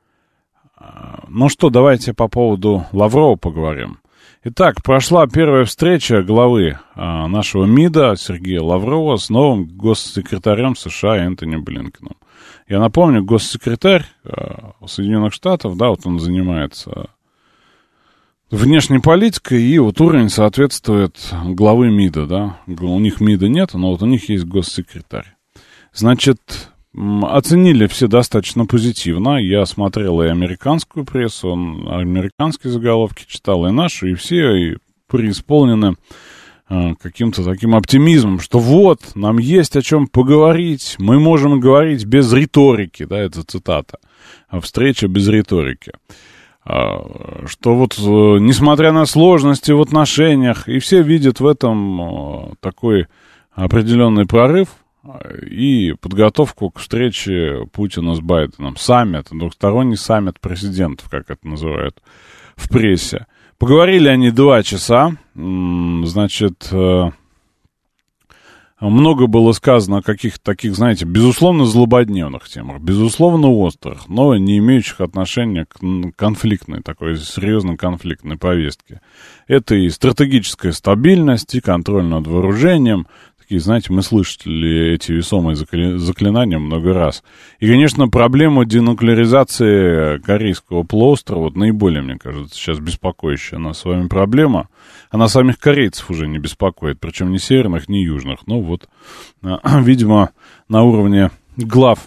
что, давайте по поводу Лаврова поговорим. Итак, прошла первая встреча главы нашего МИДа Сергея Лаврова с новым госсекретарем США Энтони Блинкеном. Я напомню, госсекретарь Соединенных Штатов, да, вот он занимается внешней политикой, и вот уровень соответствует главы МИДа, да. У них МИДа нет, но вот у них есть госсекретарь. Значит, оценили все достаточно позитивно. Я смотрел и американскую прессу, американские заголовки читал, и нашу, и все преисполнены каким-то таким оптимизмом, что вот, нам есть о чем поговорить, мы можем говорить без риторики, да, это цитата, встреча без риторики. Что вот, несмотря на сложности в отношениях, и все видят в этом такой определенный прорыв и подготовку к встрече Путина с Байденом. Саммит, двухсторонний саммит президентов, как это называют в прессе. Поговорили они 2 часа, значит, много было сказано о каких-то таких, знаете, безусловно, злободневных темах, безусловно, острых, но не имеющих отношения к конфликтной, такой серьезной конфликтной повестке. Это и стратегическая стабильность, и контроль над вооружением. Такие, знаете, мы слышали эти весомые заклинания много раз. И, конечно, проблема денуклеаризации Корейского полуострова, вот наиболее, мне кажется, сейчас беспокоящая нас с вами проблема. Она самих корейцев уже не беспокоит, причем ни северных, ни южных. Ну вот, видимо, на уровне глав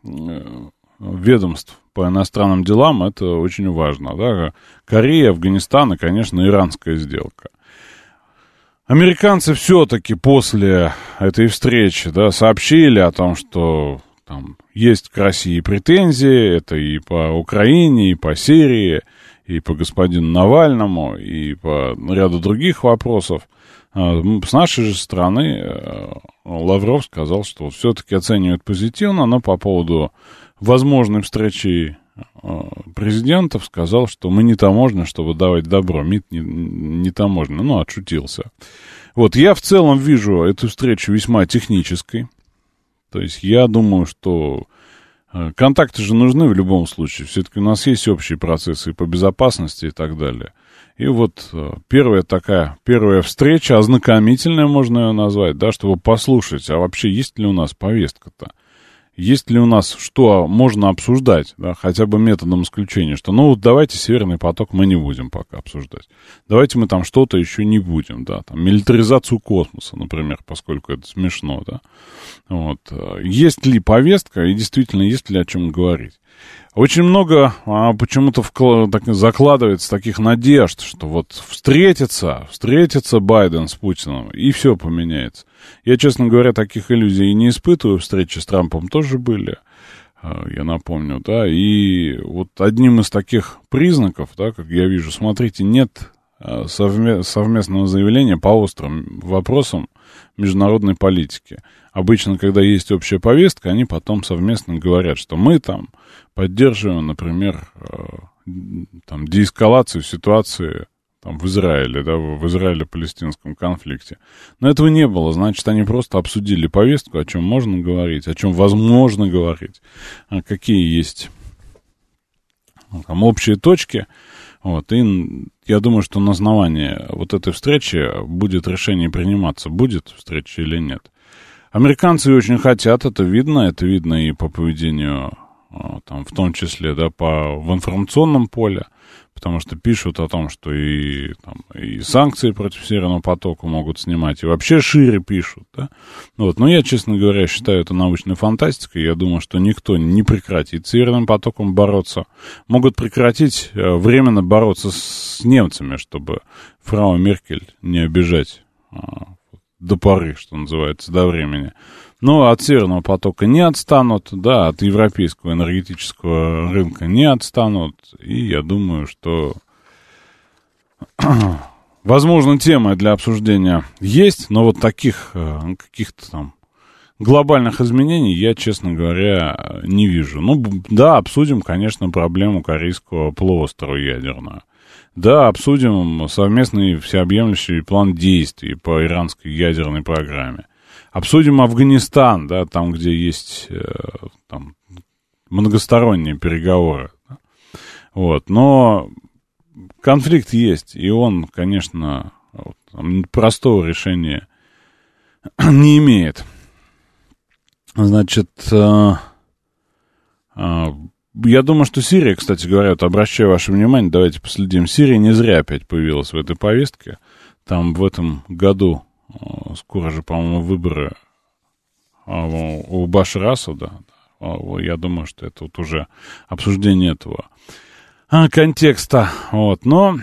ведомств по иностранным делам это очень важно. Да? Корея, Афганистан и, конечно, иранская сделка. Американцы все-таки после этой встречи, да, сообщили о том, что там есть к России претензии, это и по Украине, и по Сирии, и по господину Навальному, и по ряду других вопросов. С нашей же стороны Лавров сказал, что все-таки оценивает позитивно, но по поводу возможной встречи президентов сказал, что мы не таможня, чтобы давать добро. МИД не таможня. Ну, отшутился. Вот, я в целом вижу эту встречу весьма технической. То есть я думаю, что контакты же нужны в любом случае. Все-таки у нас есть общие процессы по безопасности и так далее. И вот первая встреча, ознакомительная можно ее назвать, да, чтобы послушать, а вообще есть ли у нас повестка-то. Есть ли у нас что можно обсуждать, да, хотя бы методом исключения, что, ну, вот давайте Северный поток мы не будем пока обсуждать. Давайте мы там что-то еще не будем, да, там, милитаризацию космоса, например, поскольку это смешно, да. Вот. Есть ли повестка и действительно есть ли о чем говорить? Очень много почему-то закладывается таких надежд, что вот встретится Байден с Путиным, и все поменяется. Я, честно говоря, таких иллюзий и не испытываю. Встречи с Трампом тоже были, я напомню, да. И вот одним из таких признаков, да, как я вижу, смотрите, нет совместного заявления по острым вопросам международной политики. Обычно, когда есть общая повестка, они потом совместно говорят, что мы там поддерживаем, например, там, деэскалацию ситуации там, в Израиле, да, в Израиле-палестинском конфликте. Но этого не было, значит, они просто обсудили повестку, о чем можно говорить, о чем возможно говорить, какие есть там, общие точки. Вот, и я думаю, что на основании вот этой встречи будет решение приниматься, будет встреча или нет. Американцы очень хотят, это видно и по поведению, там, в том числе, да, в информационном поле, потому что пишут о том, что и санкции против Северного потока могут снимать, и вообще шире пишут, да. Вот. Но я, честно говоря, считаю это научной фантастикой. Я думаю, что никто не прекратит с Северным потоком бороться. Могут прекратить временно бороться с немцами, чтобы фрау Меркель не обижать до поры, что называется, до времени. Но от Северного потока не отстанут, да, от европейского энергетического рынка не отстанут. И я думаю, что, возможно, темы для обсуждения есть, но вот таких каких-то там глобальных изменений я, честно говоря, не вижу. Ну, да, обсудим, конечно, проблему Корейского полуострова ядерную. Да, обсудим совместный всеобъемлющий план действий по иранской ядерной программе. Обсудим Афганистан, да, там, где есть там, многосторонние переговоры. Да. Вот, но конфликт есть, и он, конечно, простого решения не имеет. Значит, я думаю, что Сирия, кстати говоря, вот обращаю ваше внимание, давайте последим. Сирия не зря опять появилась в этой повестке. Там в этом году, скоро же, по-моему, выборы у Башара Асада. Я думаю, что это вот уже обсуждение этого контекста. Вот. Но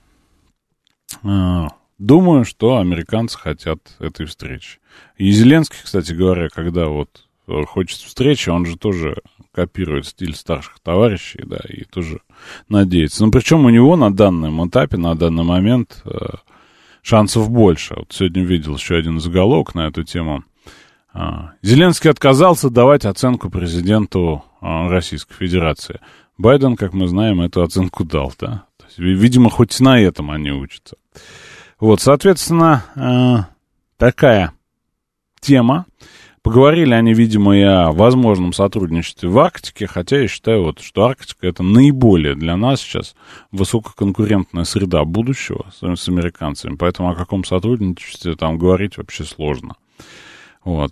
думаю, что американцы хотят этой встречи. И Зеленский, кстати говоря, когда вот хочет встречи, он же тоже копирует стиль старших товарищей, да, и тоже надеется. Но причем у него на данном этапе, на данный момент шансов больше. Вот сегодня видел еще один заголовок на эту тему. Зеленский отказался давать оценку президенту Российской Федерации. Байден, как мы знаем, эту оценку дал, да. То есть, видимо, хоть на этом они учатся. Вот, соответственно, такая тема. Поговорили они, видимо, и о возможном сотрудничестве в Арктике, хотя я считаю, вот, что Арктика — это наиболее для нас сейчас высококонкурентная среда будущего с американцами, поэтому о каком сотрудничестве там говорить вообще сложно. Вот.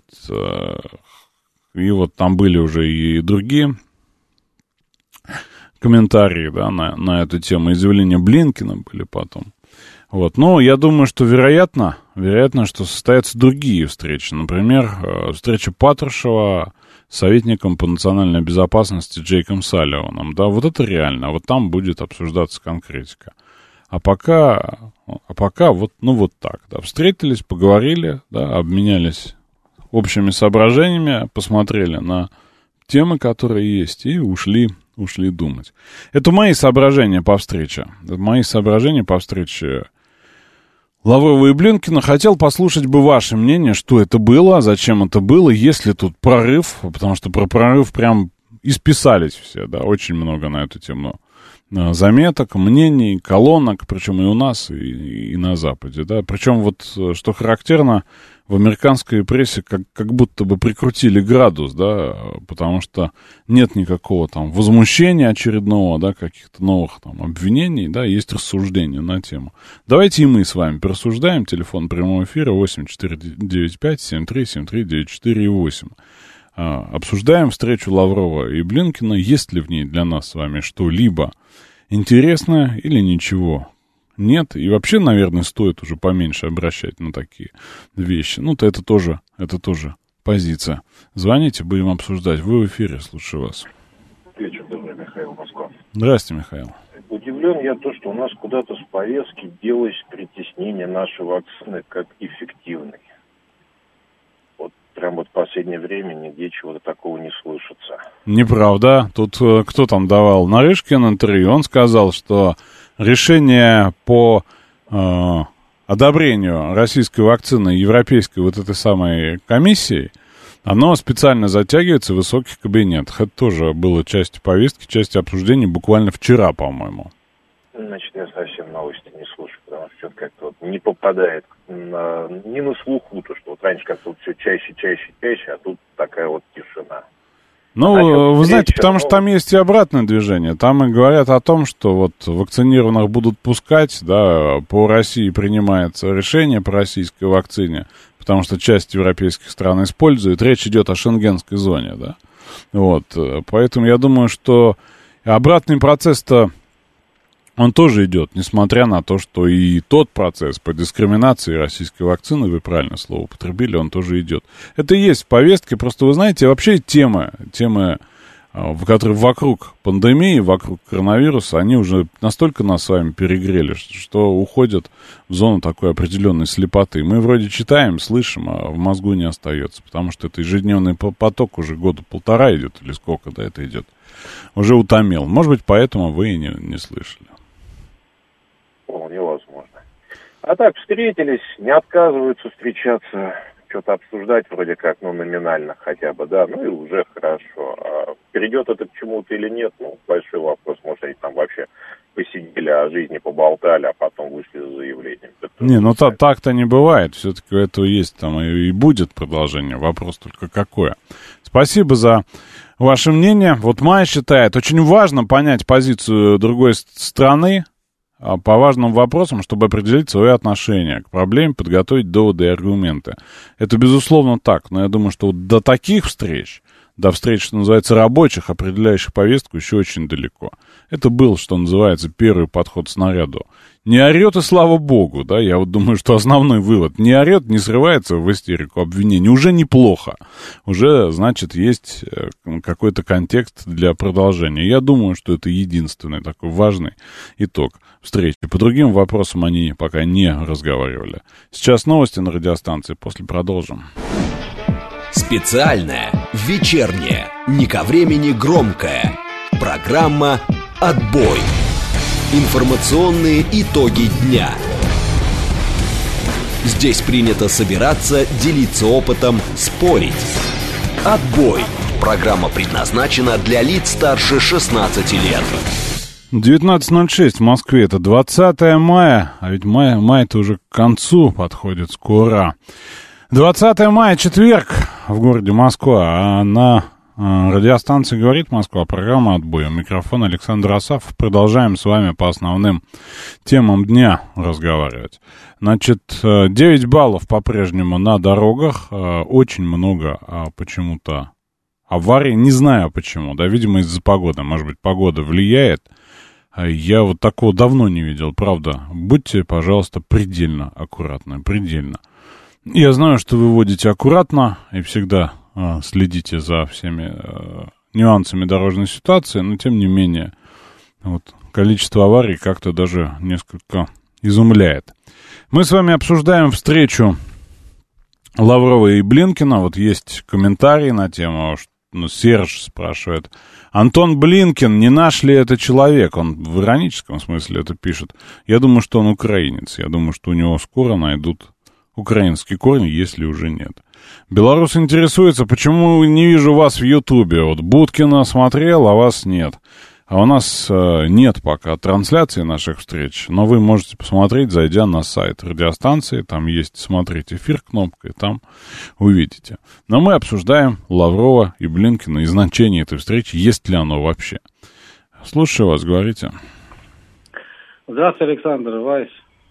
И вот там были уже и другие комментарии, да, на эту тему, изъявления Блинкена были потом. Вот. Но я думаю, что вероятно, что состоятся другие встречи. Например, встреча Патрушева с советником по национальной безопасности Джейком Салливаном. Да, вот это реально. Вот там будет обсуждаться конкретика. А пока вот, ну вот так. Да, встретились, поговорили, да, обменялись общими соображениями, посмотрели на темы, которые есть, и ушли думать. Это мои соображения по встрече. Лаврова и Блинкена. Хотел послушать бы ваше мнение, что это было, зачем это было, есть ли тут прорыв, потому что про прорыв прям исписались все, да, очень много на эту тему заметок, мнений, колонок, причем и у нас, и на Западе, да. Причем вот, что характерно, в американской прессе как будто бы прикрутили градус, да, потому что нет никакого там возмущения очередного, да, каких-то новых там обвинений, да, есть рассуждения на тему. Давайте и мы с вами порассуждаем. Телефон прямого эфира 8495-7373-94-8. Обсуждаем встречу Лаврова и Блинкена. Есть ли в ней для нас с вами что-либо интересное или ничего нет? И вообще, наверное, стоит уже поменьше обращать на такие вещи. Ну-то это тоже позиция. Звоните, будем обсуждать. Вы в эфире, слушаю вас. Вечер, добрый, Михаил, Москва. Здравствуйте, Михаил. Удивлен я то, что у нас куда-то с повестки делось притеснение нашей вакцины как эффективной. Вот прям вот в последнее время нигде чего-то такого не слышится. Неправда. Тут кто там давал? Нарышкин интервью. Он сказал, что решение по одобрению российской вакцины европейской вот этой самой комиссией, оно специально затягивается в высоких кабинетах. Это тоже было частью повестки, частью обсуждения буквально вчера, по-моему. Значит, я совсем новости не слушаю, потому что что-то как-то вот не попадает не на слуху, то, что вот раньше как-то вот все чаще, а тут такая вот тишина. Ну, вы знаете, потому что там есть и обратное движение. Там и говорят о том, что вот вакцинированных будут пускать, да, по России принимается решение по российской вакцине, потому что часть европейских стран использует. Речь идет о шенгенской зоне, да. Вот, поэтому я думаю, что обратный процесс-то, он тоже идет, несмотря на то, что и тот процесс по дискриминации российской вакцины, вы правильно слово употребили, он тоже идет. Это и есть в повестке, просто вы знаете, вообще темы, которые вокруг пандемии, вокруг коронавируса, они уже настолько нас с вами перегрели, что уходят в зону такой определенной слепоты. Мы вроде читаем, слышим, а в мозгу не остается, потому что это ежедневный поток уже года полтора идет, или сколько, да, это идет, уже утомил. Может быть, поэтому вы и не слышали. Вполне возможно. А так, встретились, не отказываются встречаться, что-то обсуждать вроде как, ну, номинально хотя бы, да, ну и уже хорошо. А перейдет это к чему-то или нет, ну, большой вопрос. Может, они там вообще посидели, о жизни поболтали, а потом вышли с заявлением. Не, ну так-то не бывает. Все-таки у этого есть там и будет продолжение. Вопрос только какое. Спасибо за ваше мнение. Вот Майя считает, очень важно понять позицию другой страны по важным вопросам, чтобы определить свое отношение к проблеме, подготовить доводы и аргументы. Это, безусловно, так. Но я думаю, что вот до таких встреч, до встреч, что называется, рабочих, определяющих повестку, еще очень далеко. Это был, что называется, первый подход снаряду. Не орет, и слава богу, да, я вот думаю, что основной вывод. Не орет, не срывается в истерику обвинений. Уже неплохо. Уже, значит, есть какой-то контекст для продолжения. Я думаю, что это единственный такой важный итог встречи. По другим вопросам они пока не разговаривали. Сейчас новости на радиостанции, после продолжим. Специальная, вечерняя, не ко времени громкая. Программа «Отбой». Информационные итоги дня. Здесь принято собираться, делиться опытом, спорить. «Отбой». Программа предназначена для лиц старше 16 лет. 19:06 в Москве, это 20 мая, а ведь май-то уже к концу подходит скоро. 20 мая, четверг, в городе Москва, а на радиостанции «Говорит Москва», программа «Отбой». У микрофона Александр Асафов. Продолжаем с вами по основным темам дня разговаривать. Значит, 9 баллов по-прежнему на дорогах, очень много почему-то аварий, не знаю почему, да, видимо, из-за погоды, может быть, погода влияет. Я вот такого давно не видел, правда. Будьте, пожалуйста, предельно аккуратны, предельно. Я знаю, что вы водите аккуратно и всегда следите за всеми нюансами дорожной ситуации, но тем не менее вот, количество аварий как-то даже несколько изумляет. Мы с вами обсуждаем встречу Лаврова и Блинкина. Вот есть комментарии на тему, Серж спрашивает: Антон Блинкин, не наш ли это человек? Он в ироническом смысле это пишет. Я думаю, что он украинец. Я думаю, что у него скоро найдут украинские корни, если уже нет. Белорус интересуется, почему не вижу вас в Ютубе. Вот Будкина смотрел, а вас нет. А у нас нет пока трансляции наших встреч, но вы можете посмотреть, зайдя на сайт радиостанции. Там есть «Смотреть эфир» кнопка, и там увидите. Но мы обсуждаем Лаврова и Блинкина и значение этой встречи, есть ли оно вообще. Слушаю вас, говорите. Здравствуйте, Александр, Вайс.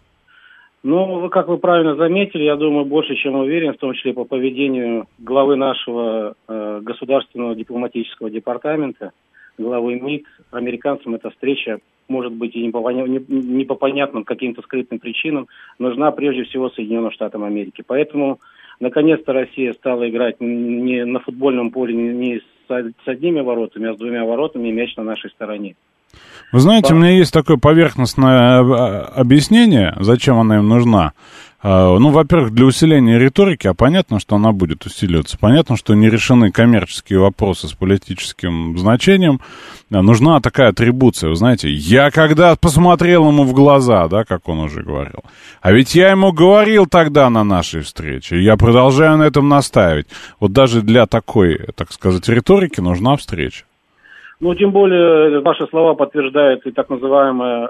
Ну, как вы правильно заметили, я думаю, больше чем уверен, в том числе по поведению главы нашего государственного дипломатического департамента, главы МИД, американцам эта встреча, может быть, и не по понятным каким-то скрытым причинам, нужна прежде всего Соединенным Штатам Америки. Поэтому, наконец-то, Россия стала играть не на футбольном поле не с одними воротами, а с двумя воротами, и мяч на нашей стороне. Вы знаете, у меня есть такое поверхностное объяснение, зачем она им нужна. Ну, во-первых, для усиления риторики, а понятно, что она будет усиливаться. Понятно, что не решены коммерческие вопросы с политическим значением. Нужна такая атрибуция, вы знаете. Я когда посмотрел ему в глаза, да, как он уже говорил. А ведь я ему говорил тогда на нашей встрече. Я продолжаю на этом настаивать. Вот даже для такой, так сказать, риторики нужна встреча. Ну, тем более, ваши слова подтверждает и так называемая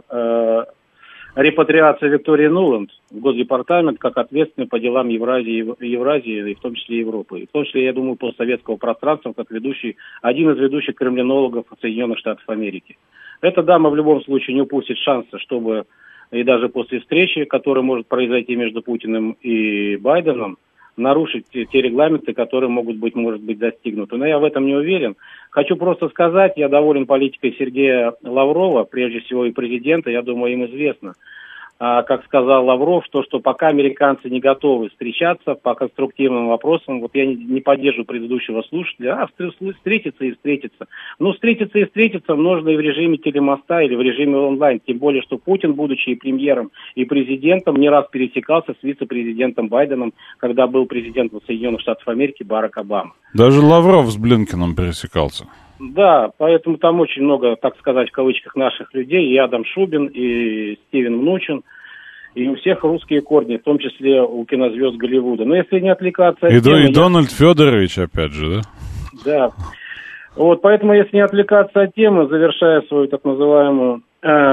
репатриация Виктории Нуланд в Госдепартамент как ответственный по делам Евразии, и в том числе Европы. И в том числе, я думаю, постсоветского пространства, как один из ведущих кремлинологов Соединенных Штатов Америки. Эта дама в любом случае не упустит шанса, чтобы и даже после встречи, которая может произойти между Путиным и Байденом, нарушить те регламенты, которые могут быть, может быть, достигнуты. Но я в этом не уверен. Хочу просто сказать, я доволен политикой Сергея Лаврова, прежде всего и президента, я думаю, им известно. Как сказал Лавров, что пока американцы не готовы встречаться по конструктивным вопросам, вот я не поддерживаю предыдущего слушателя, встретиться и встретиться. Ну, встретиться и встретиться можно и в режиме телемоста, или в режиме онлайн, тем более, что Путин, будучи и премьером, и президентом, не раз пересекался с вице-президентом Байденом, когда был президентом Соединенных Штатов Америки Барак Обама. Даже Лавров с Блинкиным пересекался. Да, поэтому там очень много, так сказать, в кавычках, наших людей, и Адам Шубин, и Стивен Мнучин, и у всех русские корни, в том числе у кинозвезд Голливуда. Но если не отвлекаться от темы... И Дональд Федорович, опять же, да? Да. Вот, поэтому, если не отвлекаться от темы, завершая свою так называемую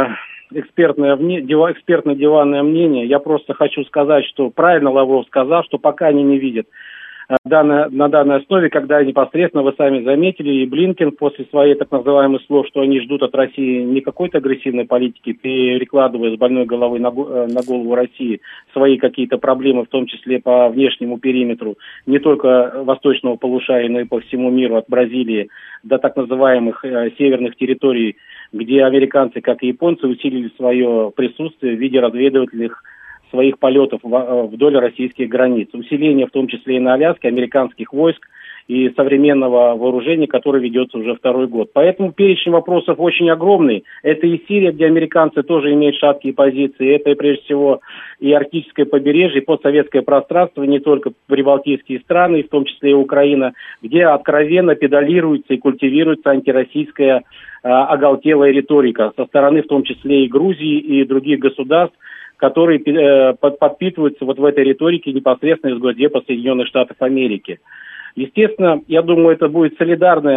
экспертно-диванное мнение, я просто хочу сказать, что правильно Лавров сказал, что пока они не видят на данной основе, когда непосредственно, вы сами заметили, и Блинкин после своей так называемых слов, что они ждут от России не какой-то агрессивной политики, перекладывая с больной головы на голову России свои какие-то проблемы, в том числе по внешнему периметру, не только восточного полушария, но и по всему миру, от Бразилии до так называемых северных территорий, где американцы, как и японцы, усилили свое присутствие в виде разведывательных своих полетов вдоль российских границ. Усиление, в том числе и на Аляске, американских войск и современного вооружения, которое ведется уже второй год. Поэтому перечень вопросов очень огромный. Это и Сирия, где американцы тоже имеют шаткие позиции. Это, прежде всего, и арктическое побережье, и постсоветское пространство, не только прибалтийские страны, в том числе и Украина, где откровенно педалируется и культивируется антироссийская оголтелая риторика со стороны, в том числе и Грузии, и других государств, которые подпитываются вот в этой риторике непосредственно из Госдепа Соединенных Штатов Америки. Естественно, я думаю, это будет солидарная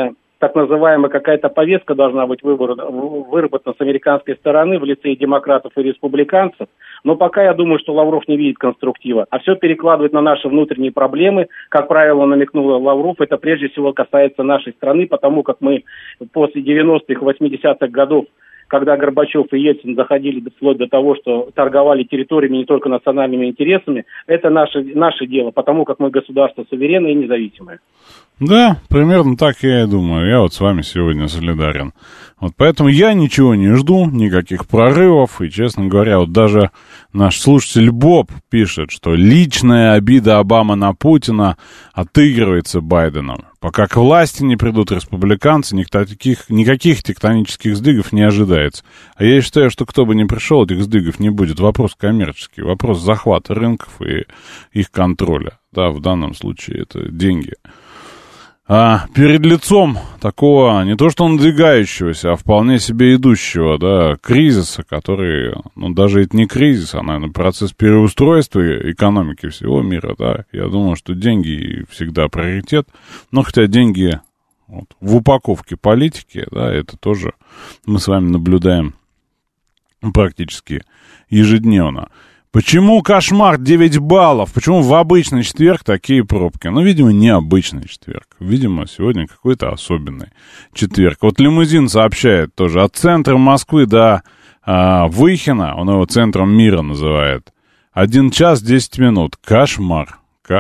так называемая какая-то повестка должна быть выработана с американской стороны в лице и демократов, и республиканцев. Но пока я думаю, что Лавров не видит конструктива, а все перекладывает на наши внутренние проблемы. Как правило, намекнул Лавров, это прежде всего касается нашей страны, потому как мы после 90-х, 80-х годов, когда Горбачев и Ельцин заходили вплоть до того, что торговали территориями не только национальными интересами, это наше дело, потому как мы государство суверенное и независимое. Да, примерно так я и думаю. Я вот с вами сегодня солидарен. Вот поэтому я ничего не жду, никаких прорывов. И, честно говоря, вот даже наш слушатель Боб пишет, что личная обида Обамы на Путина отыгрывается Байденом. Пока к власти не придут республиканцы, никаких тектонических сдвигов не ожидается. А я считаю, что кто бы ни пришел, этих сдвигов не будет. Вопрос коммерческий, вопрос захвата рынков и их контроля. Да, в данном случае это деньги. А перед лицом такого, не то что надвигающегося, а вполне себе идущего, да, кризиса, который, даже это не кризис, а, наверное, процесс переустройства экономики всего мира, да, я думаю, что деньги всегда приоритет, но хотя деньги в упаковке политики, да, это тоже мы с вами наблюдаем практически ежедневно. Почему кошмар 9 баллов? Почему в обычный четверг такие пробки? Видимо, не обычный четверг. Видимо, сегодня какой-то особенный четверг. Вот лимузин сообщает тоже от центра Москвы до Выхина, он его центром мира называет, 1 час 10 минут. Кошмар.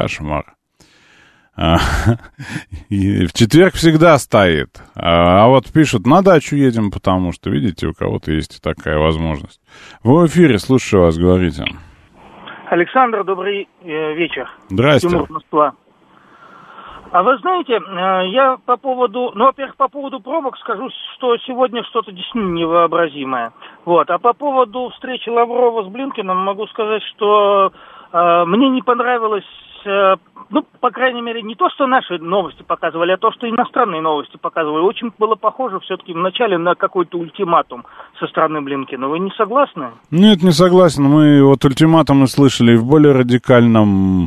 В четверг всегда стоит. А вот пишут, на дачу едем, потому что, видите, у кого-то есть такая возможность. Вы в эфире, слушаю вас, говорите. Александр, добрый вечер. Здрасте. Тимур, Москва. А вы знаете, я по поводу пробок скажу, что сегодня что-то действительно невообразимое. Вот. А по поводу встречи Лаврова с Блинкеном могу сказать, что мне не понравилось, по крайней мере, не то, что наши новости показывали, а то, что иностранные новости показывали. Очень было похоже все-таки вначале на какой-то ультиматум со стороны Блинкена. Вы не согласны? Нет, не согласен. Мы вот ультиматумы слышали в более радикальном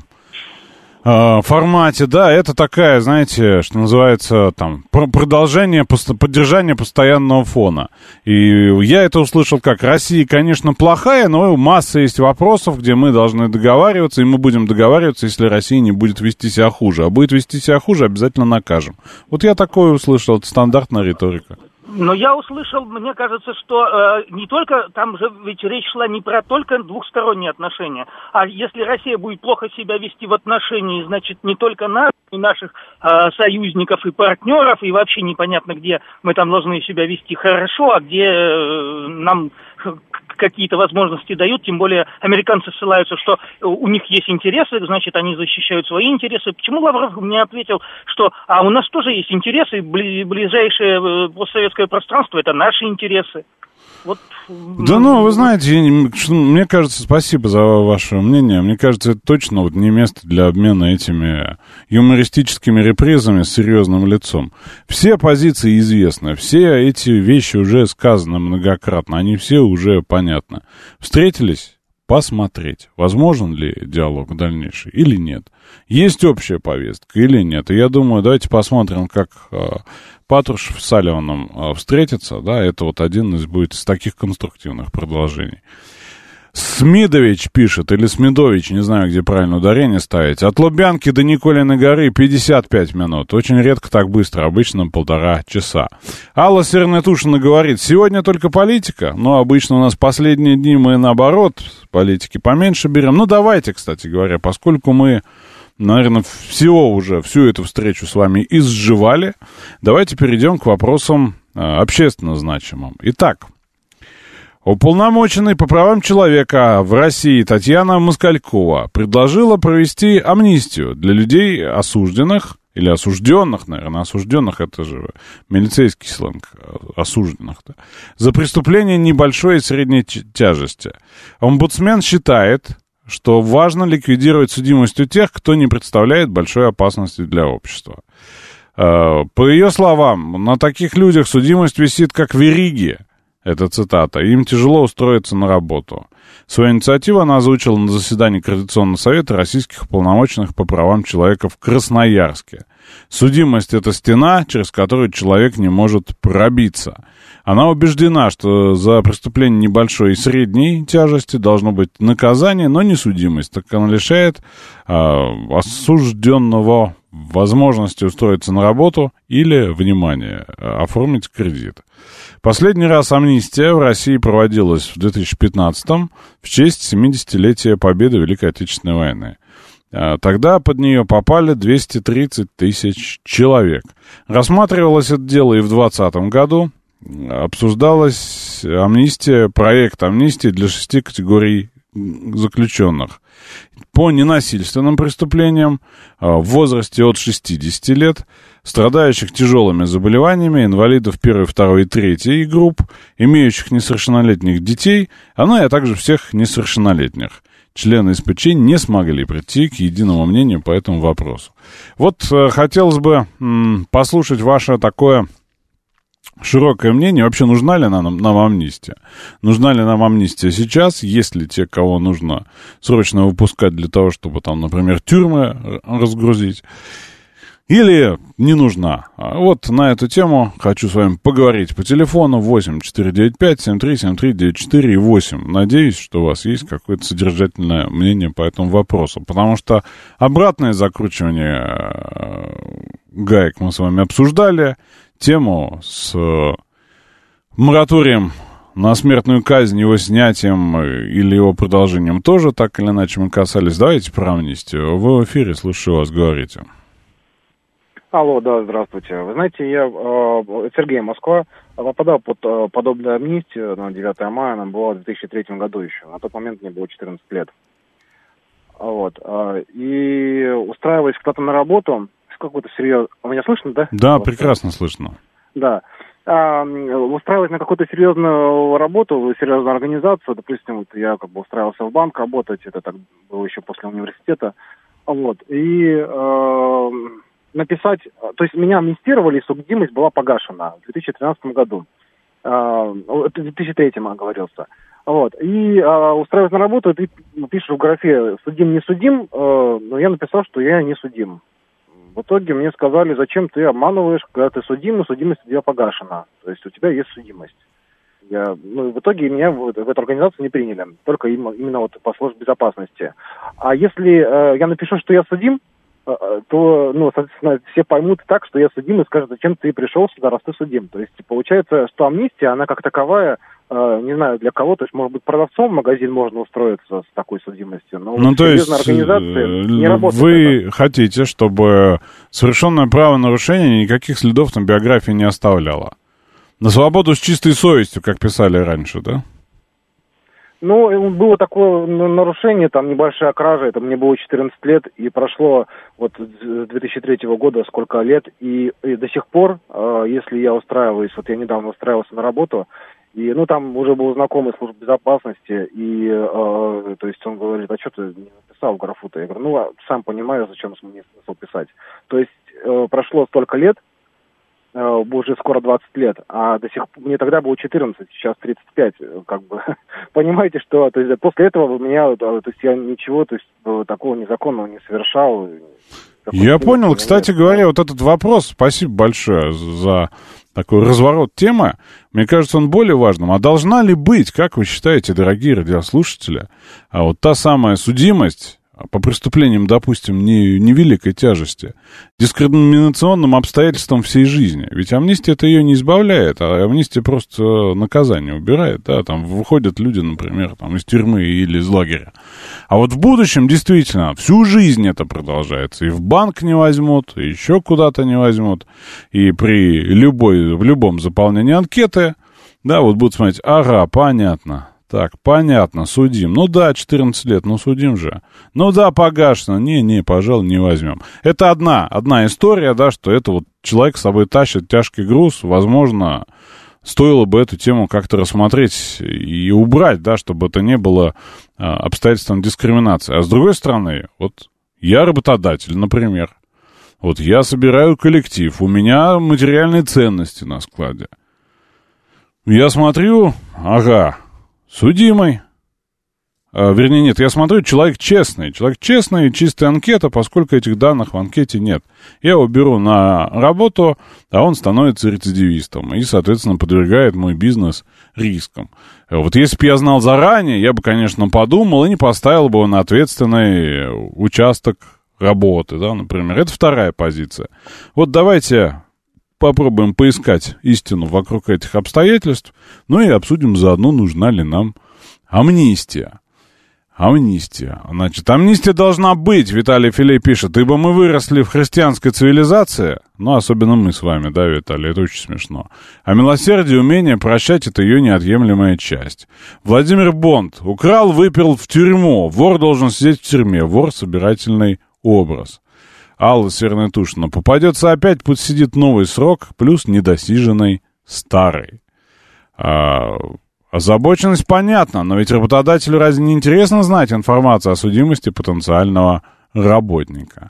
формате, да, это такая, знаете, что называется, там, поддержание постоянного фона. И я это услышал как: Россия, конечно, плохая, но масса есть вопросов, где мы должны договариваться, и мы будем договариваться, если Россия не будет вести себя хуже. А будет вести себя хуже, обязательно накажем. Вот я такое услышал, это стандартная риторика. Но я услышал, мне кажется, что не только, там же ведь речь шла не про только двухсторонние отношения, а если Россия будет плохо себя вести в отношении, значит, не только нас, и наших союзников и партнеров, и вообще непонятно, где мы там должны себя вести хорошо, а где нам какие-то возможности дают, тем более американцы ссылаются, что у них есть интересы, значит, они защищают свои интересы. Почему Лавров мне ответил, что у нас тоже есть интересы, ближайшее постсоветское пространство — это наши интересы? Вот. Да вы знаете, мне кажется, спасибо за ваше мнение, мне кажется, это точно не место для обмена этими юмористическими репризами с серьезным лицом. Все позиции известны, все эти вещи уже сказаны многократно, они все уже понятны. Встретились? Посмотреть, возможен ли диалог дальнейший или нет. Есть общая повестка или нет. И я думаю, давайте посмотрим, как Патрушев с Салливаном встретятся. Да, это вот один будет из таких конструктивных предложений. Смидович пишет, или Смидович, не знаю, где правильно ударение ставить. От Лубянки до Николиной горы 55 минут. Очень редко так быстро, обычно 1,5 часа. Алла Сернетушина говорит, сегодня только политика, но обычно у нас последние дни мы наоборот, политики поменьше берем. Давайте, кстати говоря, поскольку мы, наверное, всю эту встречу с вами изживали, давайте перейдем к вопросам общественно значимым. Итак, уполномоченный по правам человека в России Татьяна Москалькова предложила провести амнистию для людей осужденных, или осужденных, наверное, осужденных, это же милицейский сленг, осужденных, да, за преступление небольшой и средней тяжести. Омбудсмен считает, что важно ликвидировать судимость у тех, кто не представляет большой опасности для общества. По ее словам, на таких людях судимость висит как вериги. Это цитата. Им тяжело устроиться на работу. Свою инициативу она озвучила на заседании Координационного совета российских уполномоченных по правам человека в Красноярске. Судимость — это стена, через которую человек не может пробиться. Она убеждена, что за преступление небольшой и средней тяжести должно быть наказание, но не судимость. Так она лишает осужденного возможности устроиться на работу или, внимание, оформить кредит. Последний раз амнистия в России проводилась в 2015-м в честь 70-летия победы Великой Отечественной войны. Тогда под нее попали 230 тысяч человек. Рассматривалось это дело и в 2020 году. Обсуждалась амнистия, проект амнистии для 6 категорий заключенных по ненасильственным преступлениям в возрасте от 60 лет, страдающих тяжелыми заболеваниями, инвалидов 1, 2 и 3 групп, имеющих несовершеннолетних детей, а также всех несовершеннолетних. Члены СПЧ не смогли прийти к единому мнению по этому вопросу. Вот хотелось бы послушать ваше такое широкое мнение. Вообще, нужна ли нам амнистия? Нужна ли нам амнистия сейчас? Есть ли те, кого нужно срочно выпускать для того, чтобы там, например, тюрьмы разгрузить? Или не нужна? Вот на эту тему хочу с вами поговорить по телефону 8-495-7373-94 и 8. Надеюсь, что у вас есть какое-то содержательное мнение по этому вопросу. Потому что обратное закручивание гаек мы с вами обсуждали. Тему с мораторием на смертную казнь, его снятием или его продолжением тоже так или иначе мы касались. Давайте про амнистию. Вы в эфире, слушаю вас, говорите. Алло, да, здравствуйте. Вы знаете, я, Сергей, Москва, попадал под подобную амнистию на 9 мая, она была в 2003 году еще. На тот момент мне было 14 лет. Вот. И устраиваясь куда-то на работу, какой-то серьезный... Меня слышно, да? Да, прекрасно слышно. Да. Устраиваясь на какую-то серьезную работу, серьезную организацию, допустим, вот я как бы устраивался в банк работать, это так было еще после университета, вот, и написать, то есть меня амнистировали, и судимость была погашена в 2013 году, в 2003 оговорился, вот, и устраиваясь на работу, ты пишешь в графе «судим, не судим», но я написал, что я не судим. В итоге мне сказали, зачем ты обманываешь, когда ты судим, но судимость у тебя погашена. То есть у тебя есть судимость. В итоге меня в эту организацию не приняли, только именно вот по службе безопасности. А если я напишу, что я судим, то, соответственно, все поймут так, что я судим, и скажут, зачем ты пришел сюда, раз ты судим. То есть получается, что амнистия, она как таковая, не знаю, для кого, то есть, может быть, продавцом в магазин можно устроиться с такой судимостью, но то есть не работает. Вы хотите, чтобы совершенное правонарушение никаких следов на биографии не оставляло? На свободу с чистой совестью, как писали раньше, да? Было такое нарушение, там небольшая кража, это мне было 14 лет, и прошло вот с 2003 года сколько лет, и до сих пор, если я устраиваюсь, вот я недавно устраивался на работу, и, там уже был знакомый службы безопасности, и, то есть он говорит, а что ты не написал в графу-то? Я говорю, сам понимаю, зачем мне смысл писать. То есть прошло столько лет, уже скоро 20 лет, а до сих пор, мне тогда было 14, сейчас 35, как бы, понимаете, что, то есть после этого у меня, то есть я ничего, то есть такого незаконного не совершал. Я понял, кстати говоря, вот этот вопрос, спасибо большое за такой разворот темы, мне кажется, он более важным. А должна ли быть, как вы считаете, дорогие радиослушатели, вот та самая судимость по преступлениям, допустим, невеликой тяжести, дискриминационным обстоятельствам всей жизни? Ведь амнистия-то ее не избавляет, а амнистия просто наказание убирает, да, там выходят люди, например, там, из тюрьмы или из лагеря. А вот в будущем, действительно, всю жизнь это продолжается, и в банк не возьмут, и еще куда-то не возьмут, и в любом заполнении анкеты, да, вот будут смотреть, ага, понятно. Так, понятно, судим. 14 лет, судим же. Погашено. Не, пожалуй, не возьмем. Это одна история, да, что это вот человек с собой тащит тяжкий груз. Возможно, стоило бы эту тему как-то рассмотреть и убрать, да, чтобы это не было обстоятельством дискриминации. А с другой стороны, вот я работодатель, например. Вот я собираю коллектив, у меня материальные ценности на складе. Я смотрю, ага, судимый. Вернее, нет, я смотрю, человек честный, чистая анкета, поскольку этих данных в анкете нет. Я его беру на работу, а он становится рецидивистом и, соответственно, подвергает мой бизнес рискам. Вот если бы я знал заранее, я бы, конечно, подумал и не поставил бы его на ответственный участок работы, да, например. Это вторая позиция. Вот давайте попробуем поискать истину вокруг этих обстоятельств, ну и обсудим заодно, нужна ли нам амнистия. Амнистия. Значит, амнистия должна быть, Виталий Филей пишет, ибо мы выросли в христианской цивилизации, ну, особенно мы с вами, да, Виталий, это очень смешно. А милосердие, умение прощать — это ее неотъемлемая часть. Владимир Бонд. Украл, выпил в тюрьму. Вор должен сидеть в тюрьме. Вор — собирательный образ. Алла Северная-Тушина. Попадется опять, пусть сидит новый срок, плюс недосиженный старый. Озабоченность понятна, но ведь работодателю разве не интересно знать информацию о судимости потенциального работника?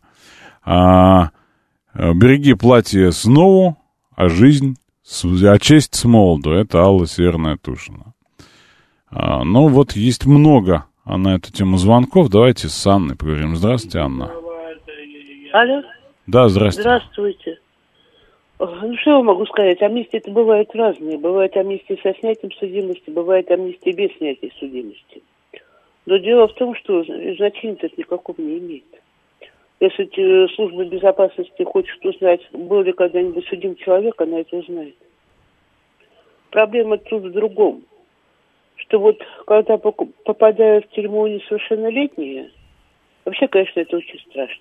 Береги платье снова, а честь с молоду. Это Алла Северная-Тушина. Ну вот есть много на эту тему звонков. Давайте с Анной поговорим. Здравствуйте, Анна. Алло? Да, здравствуйте. Здравствуйте. Ну, что я могу сказать? Амнистии-то бывают разные. Бывает амнистия со снятием судимости, бывает амнистия без снятия судимости. Но дело в том, что значения-то никакого не имеет. Если служба безопасности хочет узнать, был ли когда-нибудь судим человек, она это узнает. Проблема тут в другом. Что вот когда попадают в тюрьму несовершеннолетние, вообще, конечно, это очень страшно.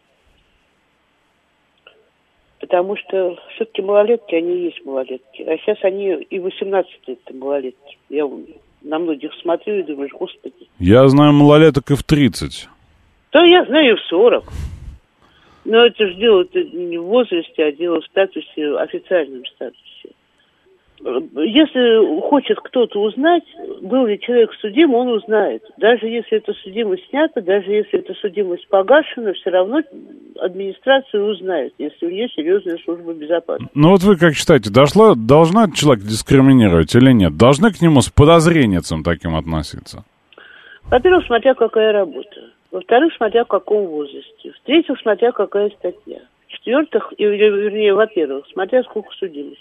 Потому что все-таки малолетки, они и есть малолетки. А сейчас они и 18 лет-то малолетки. Я на многих смотрю и думаю, господи. Я знаю малолеток и в 30. Да, я знаю и в 40. Но это же дело не в возрасте, а дело в статусе, официальном статусе. Если хочет кто-то узнать, был ли человек судим, он узнает. Даже если эта судимость снята, даже если эта судимость погашена, все равно администрация узнает, если у нее серьезная служба безопасности. Ну вот вы как считаете, должна человек дискриминировать или нет? Должны к нему с подозрением таким относиться? Во-первых, смотря какая работа. Во-вторых, смотря в каком возрасте. В-третьих, смотря какая статья. В-четвертых, во-первых, смотря сколько судимостей.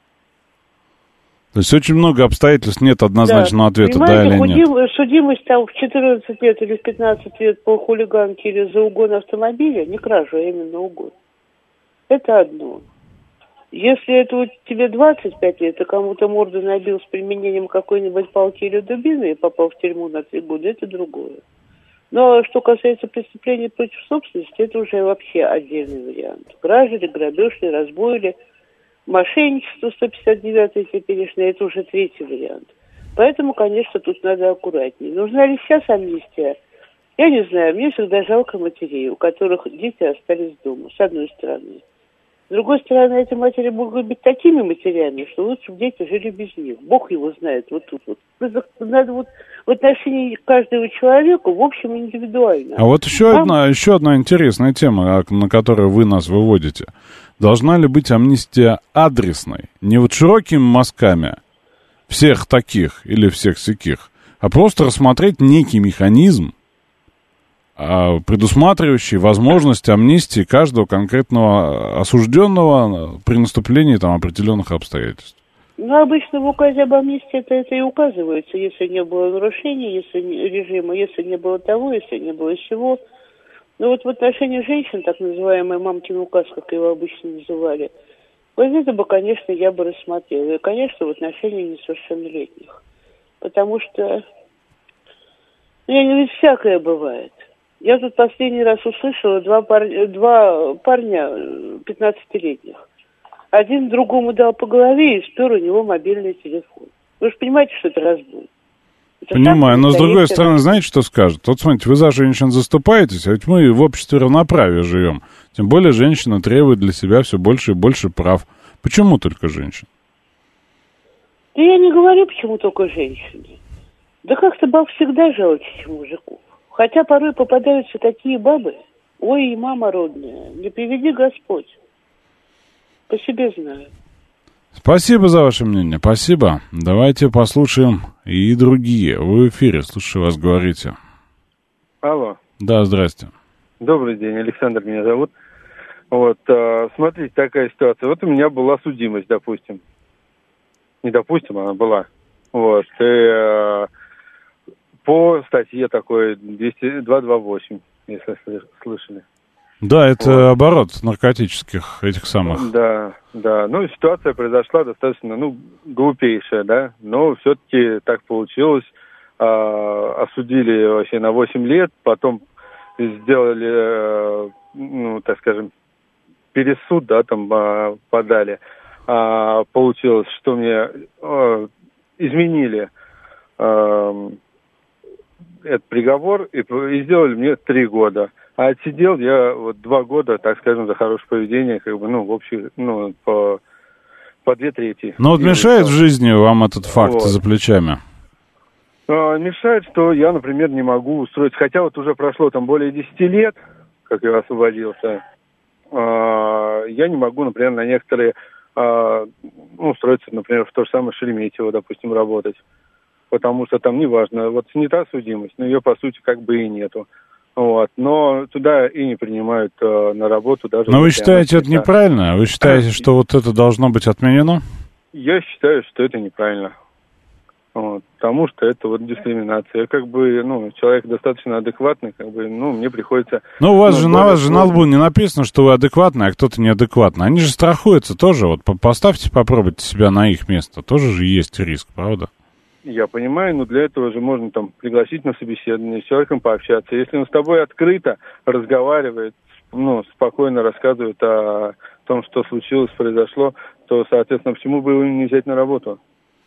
То есть очень много обстоятельств, нет однозначного ответа, да или нет? Судимость там в 14 лет или в 15 лет по хулиганке или за угон автомобиля, не кражу, а именно угон. Это одно. Если это вот тебе 25 лет, и кому-то морду набил с применением какой-нибудь палки или дубины и попал в тюрьму на 3 года, это другое. Но что касается преступлений против собственности, это уже вообще отдельный вариант. Кража ли, грабеж ли, разбой ли, мошенничество 159 теперешнее, это уже третий вариант. Поэтому, конечно, тут надо аккуратнее. Нужна ли сейчас амнистия? Я не знаю, мне всегда жалко матерей, у которых дети остались дома, с одной стороны. С другой стороны, эти матери могут быть такими матерями, что лучше бы дети жили без них. Бог его знает, вот тут вот. Надо вот в отношении каждого человека, в общем, индивидуально. А вот еще одна интересная тема, на которую вы нас выводите. Должна ли быть амнистия адресной? Не вот широкими мазками всех таких или всех сяких, а просто рассмотреть некий механизм, предусматривающий возможность амнистии каждого конкретного осужденного при наступлении там определенных обстоятельств. Ну, обычно в указе об амнистии это и указывается, если не было нарушений, если режима, если не было того, если не было всего. Но вот в отношении женщин, так называемый мамкин указ, как его обычно называли, вот это бы, конечно, я бы рассмотрела. И, конечно, в отношении несовершеннолетних. Потому что, ведь всякое бывает. Я тут последний раз услышала два парня 15-летних. Один другому дал по голове и спер у него мобильный телефон. Вы же понимаете, что это разбой. Понимаю, но с другой стороны, знаете, что скажут? Вот смотрите, вы за женщин заступаетесь, а ведь мы в обществе равноправия живем. Тем более женщина требует для себя все больше и больше прав. Почему только женщин? Да я не говорю, почему только женщины. Да как-то баб всегда жалуются, чем мужиков. Хотя порой попадаются такие бабы. Ой, и мама родная, не приведи Господь. По себе знаю. Спасибо за ваше мнение, спасибо. Давайте послушаем и другие. Вы в эфире, слушаю вас, говорите. Алло. Да, здрасте. Добрый день, Александр меня зовут. Вот, смотрите, такая ситуация. Вот у меня была судимость, допустим. Не допустим, она была. Вот. И, по статье такой 228, если слышали. Да, это оборот наркотических этих самых. Да. Ну, ситуация произошла достаточно, глупейшая, да. Но все-таки так получилось. Осудили вообще на 8 лет, потом сделали, так скажем, пересуд, да, там подали. Получилось, что мне изменили этот приговор и сделали мне 3 года. А отсидел я 2 года, так скажем, за хорошее поведение, в общем, по 2/3. Но мешает в жизни вам этот факт за плечами? Мешает, что я, например, не могу устроиться, хотя уже прошло там более 10 лет, как я освободился, я не могу, например, на некоторые устроиться, например, в то же самое Шереметьево, допустим, работать, потому что там неважно, снята судимость, но ее, по сути, как бы и нету. Но туда и не принимают на работу даже... Но вы считаете это неправильно? Вы считаете, что это должно быть отменено? Я считаю, что это неправильно. Потому что это дискриминация. Я человек достаточно адекватный, мне приходится... У вас же на лбу не написано, что вы адекватный, а кто-то неадекватный. Они же страхуются тоже. Поставьте, попробуйте себя на их место. Тоже же есть риск, правда? Я понимаю, но для этого же можно пригласить на собеседование, с человеком пообщаться. Если он с тобой открыто разговаривает, спокойно рассказывает о том, что случилось, произошло, то, соответственно, почему бы его не взять на работу?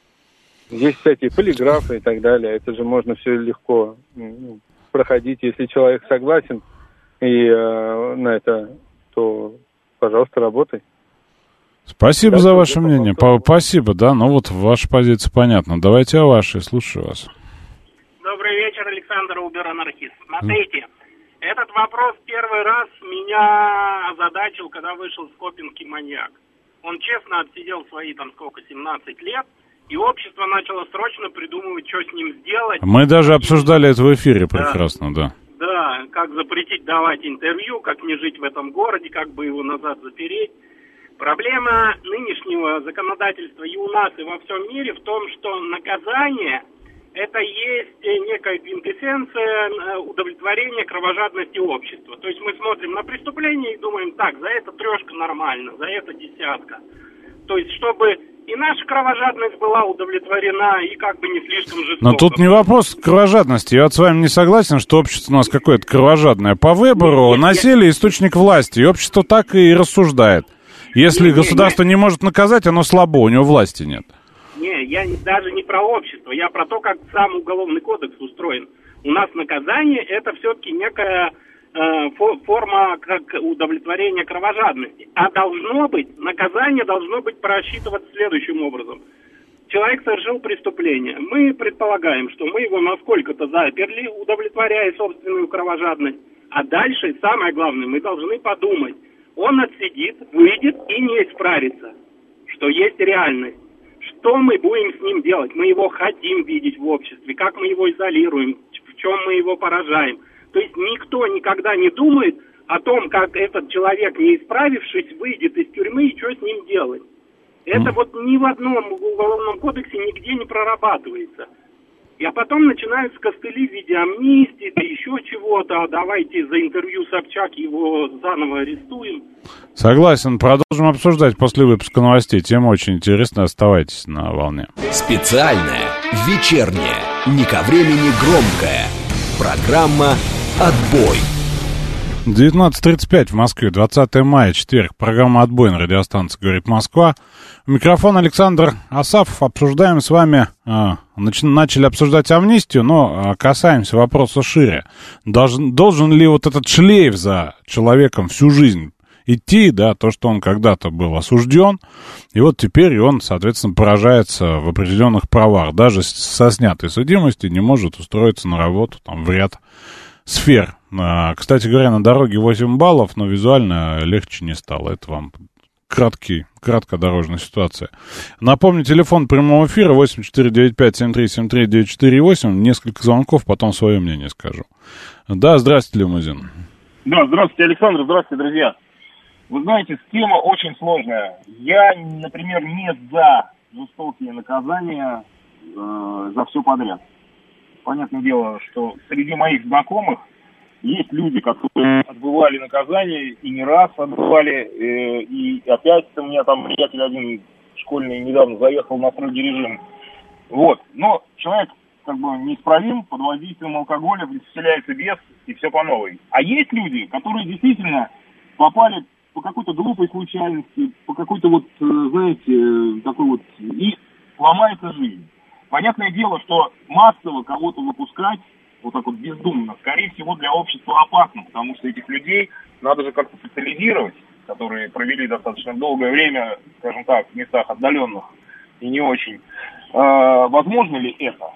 Есть всякие полиграфы и так далее. Это же можно все легко проходить. Если человек согласен и на это, то, пожалуйста, работай. Спасибо за ваше мнение. Спасибо, да. Ваша позиция понятна. Давайте о вашей. Слушаю вас. Добрый вечер, Александр, Убер-анархист. Смотрите, этот вопрос первый раз меня озадачил, когда вышел «Скопинский маньяк». Он честно отсидел свои 17 лет, и общество начало срочно придумывать, что с ним сделать. Мы даже обсуждали это в эфире прекрасно, да. Да, как запретить давать интервью, как не жить в этом городе, как бы его назад запереть. Проблема нынешнего законодательства и у нас, и во всем мире в том, что наказание – это есть некая квинтэссенция удовлетворения кровожадности общества. То есть мы смотрим на преступление и думаем, так, за это 3 нормально, за это 10. То есть чтобы и наша кровожадность была удовлетворена, и как бы не слишком жестоко. Но тут не вопрос кровожадности. Я с вами не согласен, что общество у нас какое-то кровожадное. По выбору насилие – источник власти, и общество так и рассуждает. Если государство не может наказать, оно слабо, у него власти нет. Не, я даже не про общество, я про то, как сам уголовный кодекс устроен. У нас наказание – это все-таки некая форма как удовлетворения кровожадности. А наказание должно быть просчитываться следующим образом. Человек совершил преступление. Мы предполагаем, что мы его на сколько-то заперли, удовлетворяя собственную кровожадность. А дальше, самое главное, мы должны подумать. Он отсидит, выйдет и не исправится, что есть реальность. Что мы будем с ним делать? Мы его хотим видеть в обществе, как мы его изолируем, в чем мы его поражаем. То есть никто никогда не думает о том, как этот человек, не исправившись, выйдет из тюрьмы и что с ним делать. Это ни в одном уголовном кодексе нигде не прорабатывается. А потом начинаются костыли в виде амнистии, да еще чего-то. Давайте за интервью Собчак его заново арестуем. Согласен. Продолжим обсуждать после выпуска новостей. Тема очень интересная. Оставайтесь на волне. Специальная, вечерняя, не ко времени громкая. Программа «Отбой». 19:35 в Москве, 20 мая, четверг. Программа «Отбой» на радиостанции «Говорит Москва». Микрофон Александр Асафов. Обсуждаем с вами, начали обсуждать амнистию, но касаемся вопроса шире. Должен ли этот шлейф за человеком всю жизнь идти, да, то, что он когда-то был осужден, и теперь он, соответственно, поражается в определенных правах. Даже со снятой судимостью не может устроиться на работу в ряд сфер. Кстати говоря, на дороге 8 баллов, но визуально легче не стало. Это вам к краткодорожная ситуация. Напомню, телефон прямого эфира 8495-7373-948. Несколько звонков, потом свое мнение скажу. Да, здравствуйте, Лимузин. Да, здравствуйте, Александр, здравствуйте, друзья. Вы знаете, тема очень сложная. Я, например, не за жестокие наказания за все подряд. Понятное дело, что среди моих знакомых есть люди, которые отбывали наказание и не раз отбывали. И опять у меня там приятель один школьный недавно заехал на строгий режим. Вот. Но человек как бы неисправим, под воздействием алкоголя вселяется бес и все по новой. А есть люди, которые действительно попали по какой-то глупой случайности, по какой-то вот, знаете, такой вот, и ломается жизнь. Понятное дело, что массово кого-то выпускать, вот так вот бездумно, скорее всего, для общества опасно, потому что этих людей надо же как-то социализировать, которые провели достаточно долгое время, скажем так, в местах отдаленных и не очень. Возможно ли это?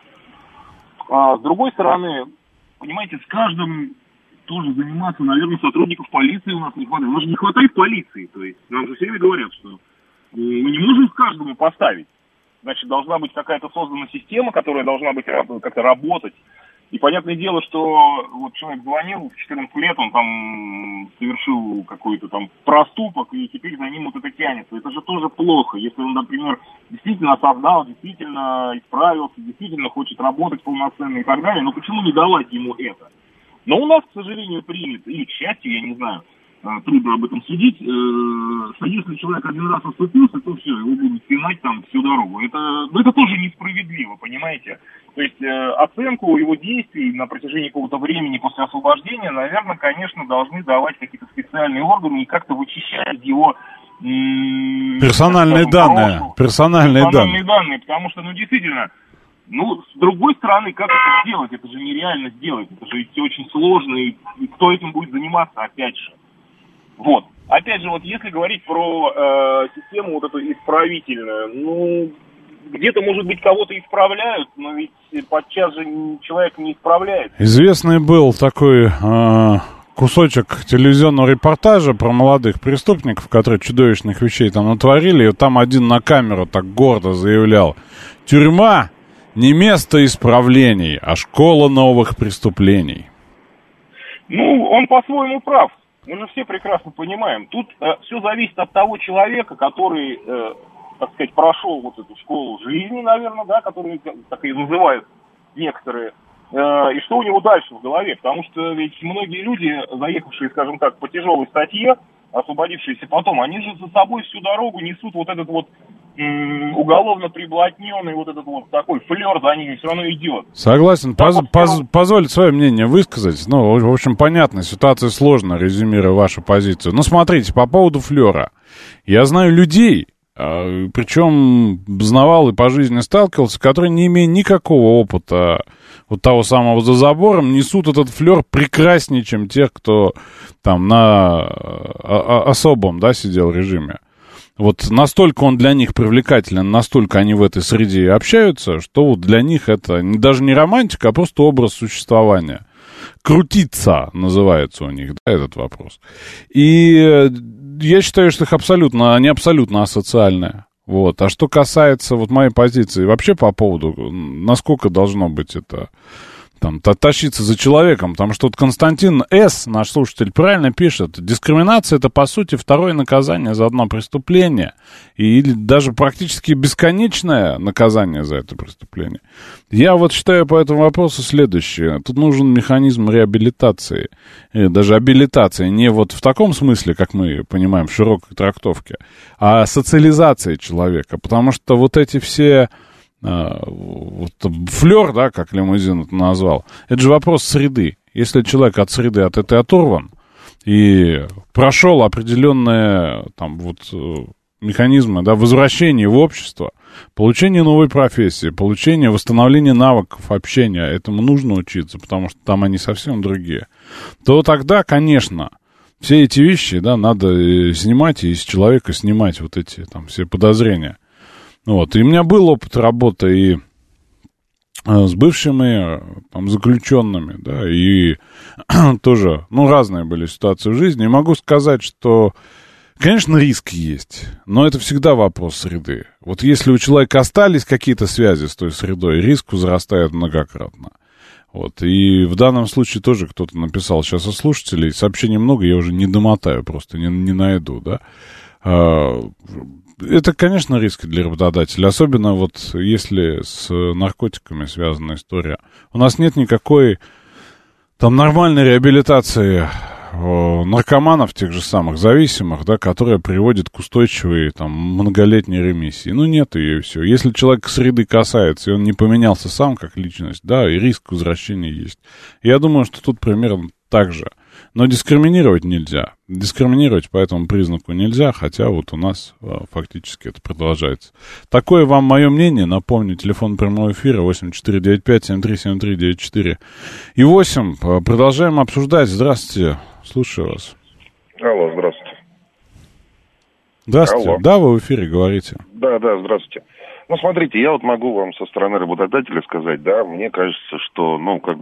С другой стороны, понимаете, с каждым тоже заниматься, наверное, сотрудников полиции у нас не хватает. У нас же не хватает полиции, то есть нам же все время говорят, что мы не можем к каждому поставить. Значит, должна быть какая-то создана система, которая должна быть как-то работать. И понятное дело, что вот человек звонил, в 14 лет он там совершил какой-то там проступок, и теперь за ним вот это тянется. Это же тоже плохо, если он, например, действительно осознал, действительно исправился, действительно хочет работать полноценно и так далее, но почему не давать ему это? Но у нас, к сожалению, принято, или к счастью, я не знаю, трудно об этом судить, что если человек один раз оступился, то все, его будут пинать там всю дорогу. Это тоже несправедливо, понимаете? То есть оценку его действий на протяжении какого-то времени после освобождения, наверное, конечно, должны давать какие-то специальные органы и как-то вычищать его персональные данные, потому что, действительно, с другой стороны, как это сделать? Это же нереально сделать, это же все очень сложно, и кто этим будет заниматься, опять же. Вот. Опять же, вот если говорить про систему вот эту исправительную, где-то, может быть, кого-то исправляют, но ведь подчас же человек не исправляет. Известный был такой кусочек телевизионного репортажа про молодых преступников, которые чудовищных вещей там натворили, и там один на камеру так гордо заявлял: тюрьма не место исправлений, а школа новых преступлений. Он по-своему прав. Мы же все прекрасно понимаем. Тут все зависит от того человека, который, так сказать, прошел вот эту школу жизни, наверное, да, которую так и называют некоторые, и что у него дальше в голове. Потому что ведь многие люди, заехавшие, скажем так, по тяжелой статье, освободившиеся потом, они же за собой всю дорогу несут вот этот вот уголовно приблотненный вот этот вот такой флер за ними все равно идет. Согласен. Позвольте свое мнение высказать. В общем, понятно, ситуация сложная, резюмируя вашу позицию. Но смотрите, по поводу флера. Я знаю людей, причем знавал и по жизни сталкивался, которые, не имея никакого опыта вот того самого за забором, несут этот флер прекраснее, чем тех, кто там на особом, сидел в режиме. Вот настолько он для них привлекателен, настолько они в этой среде общаются, что вот для них это даже не романтика, а просто образ существования. Крутиться называется у них, этот вопрос. И я считаю, что их они абсолютно асоциальные. Вот. А что касается вот моей позиции вообще по поводу, насколько должно быть это там тащиться за человеком, потому что вот Константин С., наш слушатель, правильно пишет: дискриминация — это, по сути, второе наказание за одно преступление, или даже практически бесконечное наказание за это преступление. Я вот считаю по этому вопросу следующее. Тут нужен механизм реабилитации, даже абилитации, не вот в таком смысле, как мы понимаем, в широкой трактовке, а социализации человека, потому что вот эти все... флер, как Лимузин это назвал, это же вопрос среды. Если человек от среды от этой оторван и прошел определенные механизмы возвращения в общество, получения новой профессии, получения, восстановления навыков общения, этому нужно учиться, потому что там они совсем другие, то тогда, конечно, все эти вещи, надо снимать, и из человека снимать вот эти все подозрения. Вот. И у меня был опыт работы и с бывшими заключенными, и тоже, разные были ситуации в жизни. И могу сказать, что, Конечно, риск есть, но это всегда вопрос среды. Вот если у человека остались какие-то связи с той средой, риск возрастает многократно. Вот. И в данном случае тоже кто-то написал сейчас у слушателей, сообщений много, я уже не домотаю, просто не найду, да. Это, конечно, риски для работодателя, особенно вот если с наркотиками связана история. У нас нет никакой там нормальной реабилитации наркоманов, тех же самых зависимых, да, которая приводит к устойчивой там многолетней ремиссии. Ну, нет ее, и все. Если человек среды касается, и он не поменялся сам как личность, да, и риск возвращения есть. Я думаю, что тут примерно так же. Но дискриминировать нельзя. Дискриминировать по этому признаку нельзя, хотя вот у нас фактически это продолжается. Такое вам мое мнение. Напомню, телефон прямого эфира 8495-7373-94 и 8. Продолжаем обсуждать. Здравствуйте. Слушаю вас. Алло, здравствуйте. Здравствуйте. Алло. Да, вы в эфире, говорите. Да, здравствуйте. Ну, смотрите, я вот могу вам со стороны работодателя сказать, да, мне кажется, что,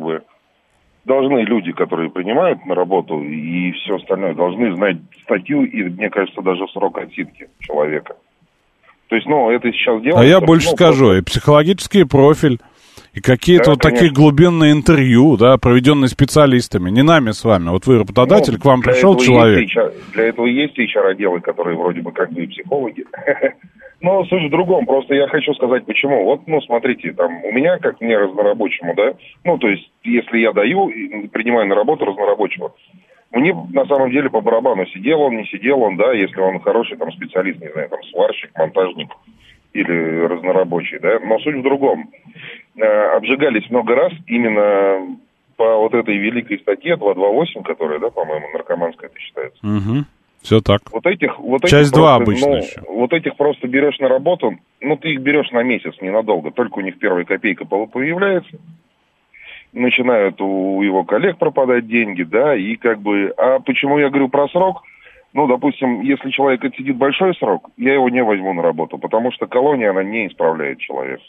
должны люди, которые принимают на работу и все остальное, должны знать статью и, мне кажется, даже срок отсидки человека. То есть, это сейчас делается... А я больше скажу, и психологический профиль, и какие-то такие глубинные интервью, да, проведенные специалистами, не нами с вами. Вот вы работодатель, к вам пришел человек. Для этого есть HR-отделы, которые вроде бы как бы и психологи. Но суть в другом, просто я хочу сказать, почему. Вот, смотрите, там, у меня, как мне разнорабочему, да, то есть, если я принимаю на работу разнорабочего, мне, на самом деле, по барабану, сидел он, не сидел он, да, если он хороший, там, специалист, не знаю, там, сварщик, монтажник или разнорабочий, да, но суть в другом. Обжигались много раз именно по вот этой великой статье 228, которая, да, по-моему, наркоманская это считается. Угу. Все так. Вот этих часть 2 обычно еще. Вот этих просто берешь на работу, ты их берешь на месяц, ненадолго, только у них первая копейка появляется, начинают у его коллег пропадать деньги, да, и как бы... А почему я говорю про срок? Допустим, если человек отсидит большой срок, я его не возьму на работу, потому что колония, она не исправляет человека.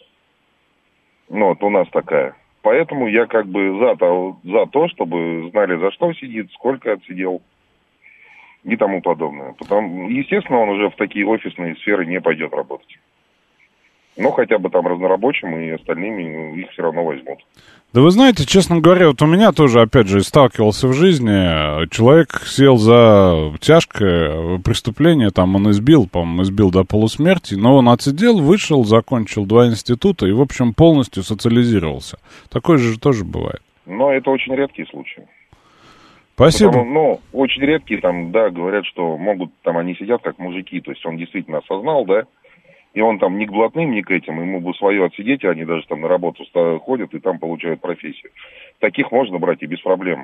У нас такая. Поэтому я как бы за то, чтобы знали, за что сидит, сколько отсидел и тому подобное. Естественно, он уже в такие офисные сферы не пойдет работать. Но хотя бы там разнорабочим и остальными их все равно возьмут. Да вы знаете, честно говоря, вот у меня тоже, опять же, сталкивался в жизни, человек сел за тяжкое преступление, там он избил до полусмерти, но он отсидел, вышел, закончил 2 института и, в общем, полностью социализировался. Такое же тоже бывает. Но это очень редкие случаи. Спасибо. Очень редкие, там, да, говорят, что могут, там, они сидят как мужики, то есть он действительно осознал, да, и он там ни к блатным, ни к этим, ему бы свое отсидеть, а они даже там на работу ходят и там получают профессию. Таких можно брать и без проблем.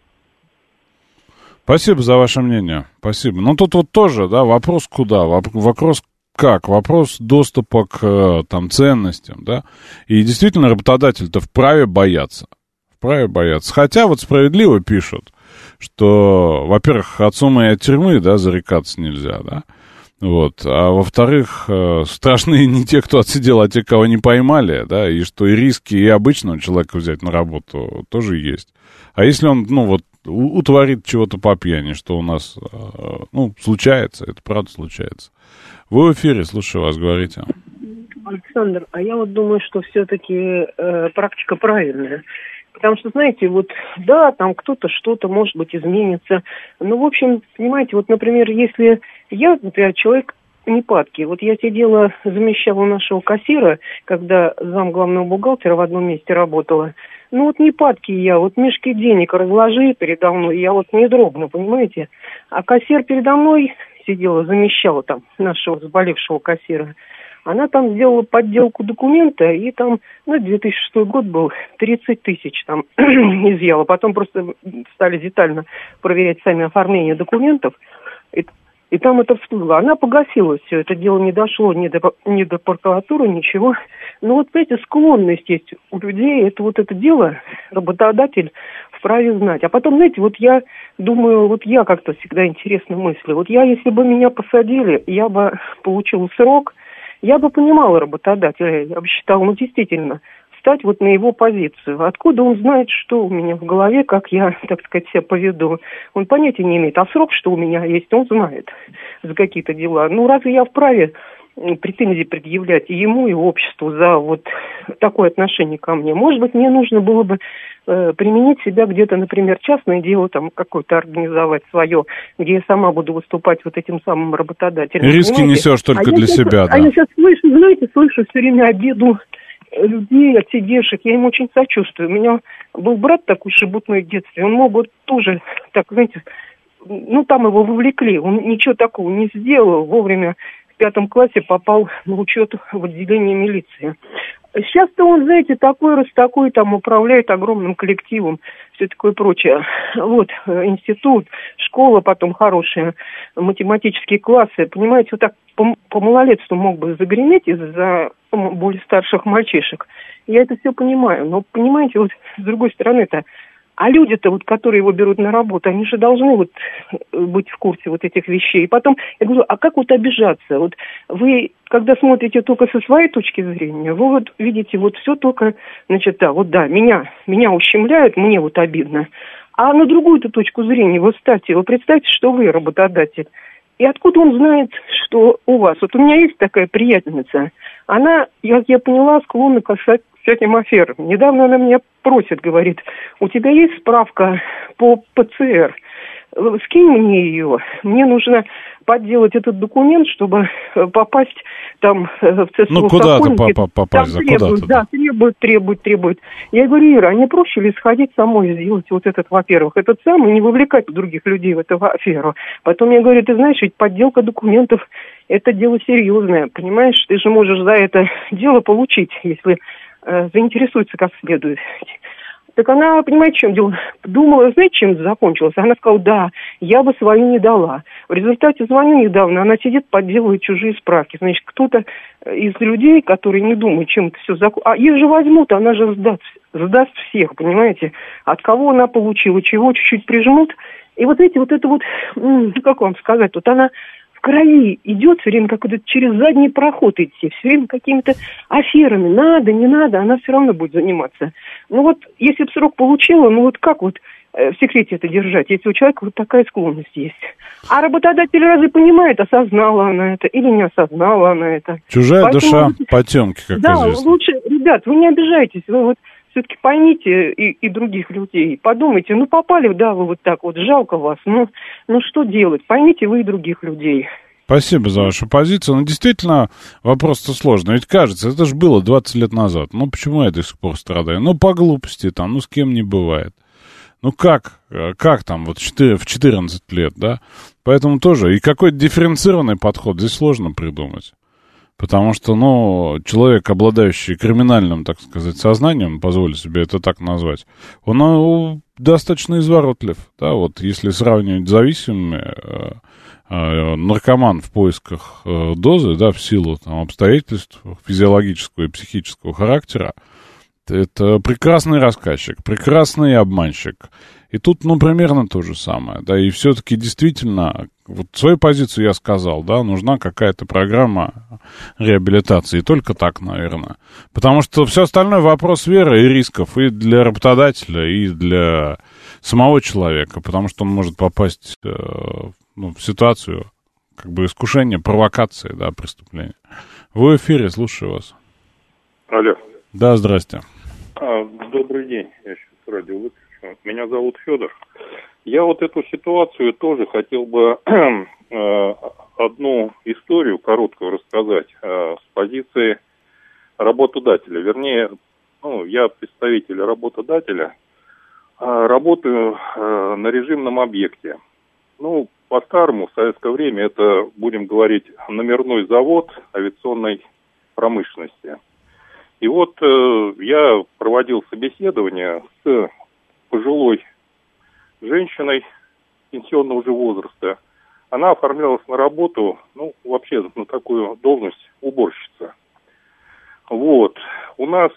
Спасибо за ваше мнение. Спасибо. Тут вот тоже, да, вопрос куда? Вопрос как? Вопрос доступа к там ценностям, да? И действительно работодатель-то вправе бояться. Хотя вот справедливо пишут, что, во-первых, от суммы и от тюрьмы, да, зарекаться нельзя, да? Вот. А во-вторых, страшны не те, кто отсидел, а те, кого не поймали, да, и что и риски и обычного человека взять на работу тоже есть. А если он, утворит чего-то по пьяни, что у нас, случается, это правда случается. Вы в эфире, слушаю вас, говорите. Александр, а я вот думаю, что все-таки практика правильная. Потому что, знаете, да, там кто-то что-то, может быть, изменится. Но, в общем, понимаете, например, если я, например, человек непадкий, я сидела, замещала нашего кассира, когда зам главного бухгалтера в одном месте работала. Непадкий я, мешки денег разложи передо мной, я не дрогну, понимаете? А кассир передо мной сидела, замещала там нашего заболевшего кассира. Она там сделала подделку документа, и там, 2006 год был, 30 тысяч там изъяла. Потом просто стали детально проверять сами оформления документов, и там это всплыло. Она погасила все, это дело не дошло ни до прокуратуры, ничего. Но знаете, склонность есть у людей, это дело работодатель вправе знать. А потом, знаете, я думаю, я как-то всегда интересно мыслю. Если бы меня посадили, я бы получила срок, я бы понимала работодателя, я бы считала, действительно, встать вот на его позицию. Откуда он знает, что у меня в голове, как я, так сказать, себя поведу? Он понятия не имеет. А срок, что у меня есть, он знает за какие-то дела. Ну, разве я вправе претензии предъявлять и ему, и обществу за вот такое отношение ко мне? Может быть, мне нужно было бы применить себя где-то, например, частное дело там какое-то организовать свое, где я сама буду выступать вот этим самым работодателем. Риски понимаете? несешь только для себя, да. А я сейчас слышу все время обиду людей, отсидевших, я им очень сочувствую. У меня был брат такой шебутной в детстве, он мог вот тоже, так, знаете, ну, там его вовлекли, он ничего такого не сделал, вовремя в 5 классе попал на учет в отделение милиции. Сейчас-то он, знаете, такой раз такой, там, управляет огромным коллективом, все такое прочее. Вот, институт, школа потом хорошая, математические классы. Понимаете, вот так по малолетству мог бы загреметь из-за более старших мальчишек. Я это все понимаю. Но, понимаете, вот с другой стороны-то, а люди-то, вот, которые его берут на работу, они же должны вот быть в курсе вот этих вещей. И потом, я говорю, а как вот обижаться? Вот вы, когда смотрите только со своей точки зрения, вы вот видите вот все только, значит, да, вот да, меня ущемляют, мне вот обидно. А на другую-то точку зрения вы ставьте, вы представьте, что вы работодатель. И откуда он знает, что у вас? Вот у меня есть такая приятельница, она, я поняла, склонна к всяким аферам. Недавно она меня просит, говорит, у тебя есть справка по ПЦР? Скинь мне ее. Мне нужно подделать этот документ, чтобы попасть там в ЦСУ. Ну, куда-то попасть, куда-то. Да, требует. Я говорю, Ира, а не проще ли сходить самой сделать вот этот, во-первых, этот самый, не вовлекать других людей в эту аферу. Потом я говорю, ты знаешь, ведь подделка документов – это дело серьезное, понимаешь? Ты же можешь за это дело получить, если заинтересуется как следует. Так она, понимаете, в чем дело? Думала, знаете, чем закончилось? Она сказала, да, я бы свою не дала. В результате звоню недавно, она сидит, подделывает чужие справки. Значит, кто-то из людей, которые не думают, чем это все закончилось. А их же возьмут, она же сдаст всех, понимаете? От кого она получила, чего, чуть-чуть прижмут. И вот эти, вот это вот, как вам сказать, вот она в крови идет все время, как вот через задний проход идти, все время какими-то аферами, надо, не надо, она все равно будет заниматься. Ну вот, если бы срок получила, ну вот как вот в секрете это держать, если у человека вот такая склонность есть. А работодатель разве понимает, осознала она это или не осознала она это? Чужая душа потемки, как да, известно. Да, лучше, ребят, вы не обижайтесь, вы вот все-таки поймите и других людей, подумайте, ну попали, да, вы вот так вот, жалко вас, ну что делать, поймите вы и других людей. Спасибо за вашу позицию. Ну, действительно, вопрос-то сложный. Ведь кажется, это же было 20 лет назад. Ну, почему я до сих пор страдаю? Ну, по глупости там, ну, с кем не бывает. Ну, как там, вот в 14 лет, да? Поэтому тоже, и какой-то дифференцированный подход здесь сложно придумать. Потому что, ну, человек, обладающий криминальным, так сказать, сознанием, позволю себе это так назвать, он достаточно изворотлив, да, вот если сравнивать с зависимыми, наркоман в поисках дозы, да, в силу там обстоятельств физиологического и психического характера, это прекрасный рассказчик, прекрасный обманщик. И тут, ну, примерно то же самое, да, и все-таки действительно, вот свою позицию я сказал, да, нужна какая-то программа реабилитации, и только так, наверное. Потому что все остальное вопрос веры и рисков и для работодателя, и для самого человека, потому что он может попасть в ситуацию, как бы искушения, провокации, да, преступления. Вы в эфире, слушаю вас. Алло. Да, здрасте. Добрый день, я сейчас радио выключу. Меня зовут Федор. Я вот эту ситуацию тоже хотел бы одну историю короткую рассказать с позиции работодателя. Вернее, я представитель работодателя, работаю на режимном объекте. Ну, по-старому, в советское время это, будем говорить, номерной завод авиационной промышленности. И вот я проводил собеседование с пожилой женщиной пенсионного уже возраста. Она оформлялась на работу, ну, вообще на такую должность уборщица. Вот. У нас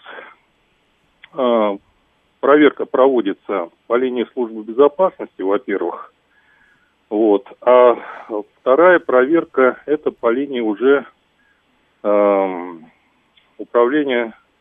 проверка проводится по линии службы безопасности, во-первых. Вот. А вторая проверка это по линии уже управления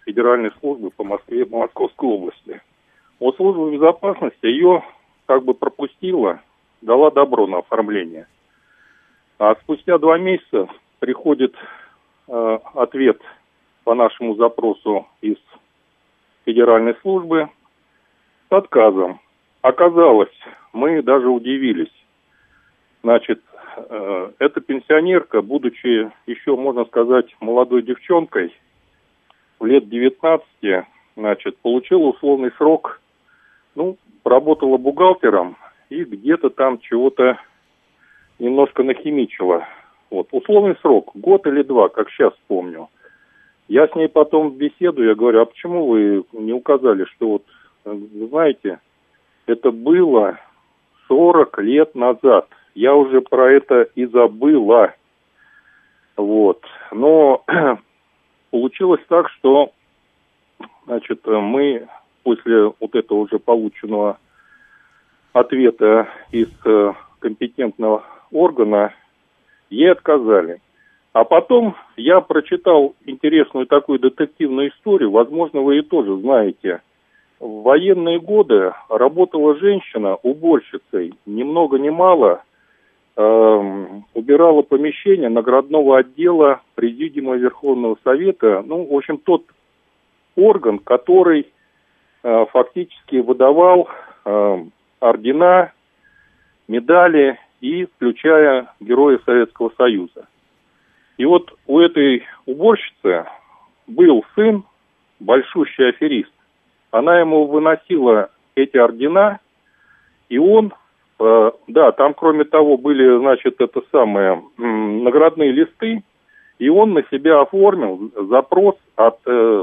Федеральной службы по Москве, по Московской области. Вот служба безопасности ее как бы пропустила, дала добро на оформление. А спустя 2 месяца приходит ответ по нашему запросу из Федеральной службы с отказом. Оказалось, мы даже удивились. Значит, эта пенсионерка, будучи еще, можно сказать, молодой девчонкой, в лет 19, значит, получила условный срок, поработала бухгалтером и где-то там чего-то немножко нахимичила. Вот, условный срок, 1 или 2, как сейчас помню. Я с ней потом беседую, я говорю, а почему вы не указали, что вот, вы знаете, это было 40 лет назад. Я уже про это и забыла. Вот. Но получилось так, что, значит, мы после вот этого уже полученного ответа из компетентного органа ей отказали. А потом я прочитал интересную такую детективную историю, возможно, вы ее тоже знаете. В военные годы работала женщина уборщицей, ни много ни мало, убирала помещение наградного отдела Президиума Верховного Совета, в общем, тот орган, который фактически выдавал ордена, медали и включая Героя Советского Союза. И вот у этой уборщицы был сын, большущий аферист. Она ему выносила эти ордена, и он, там кроме того были, значит, наградные листы, и он на себя оформил запрос от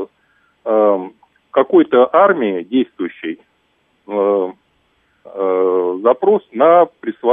какой-то армии действующей, запрос на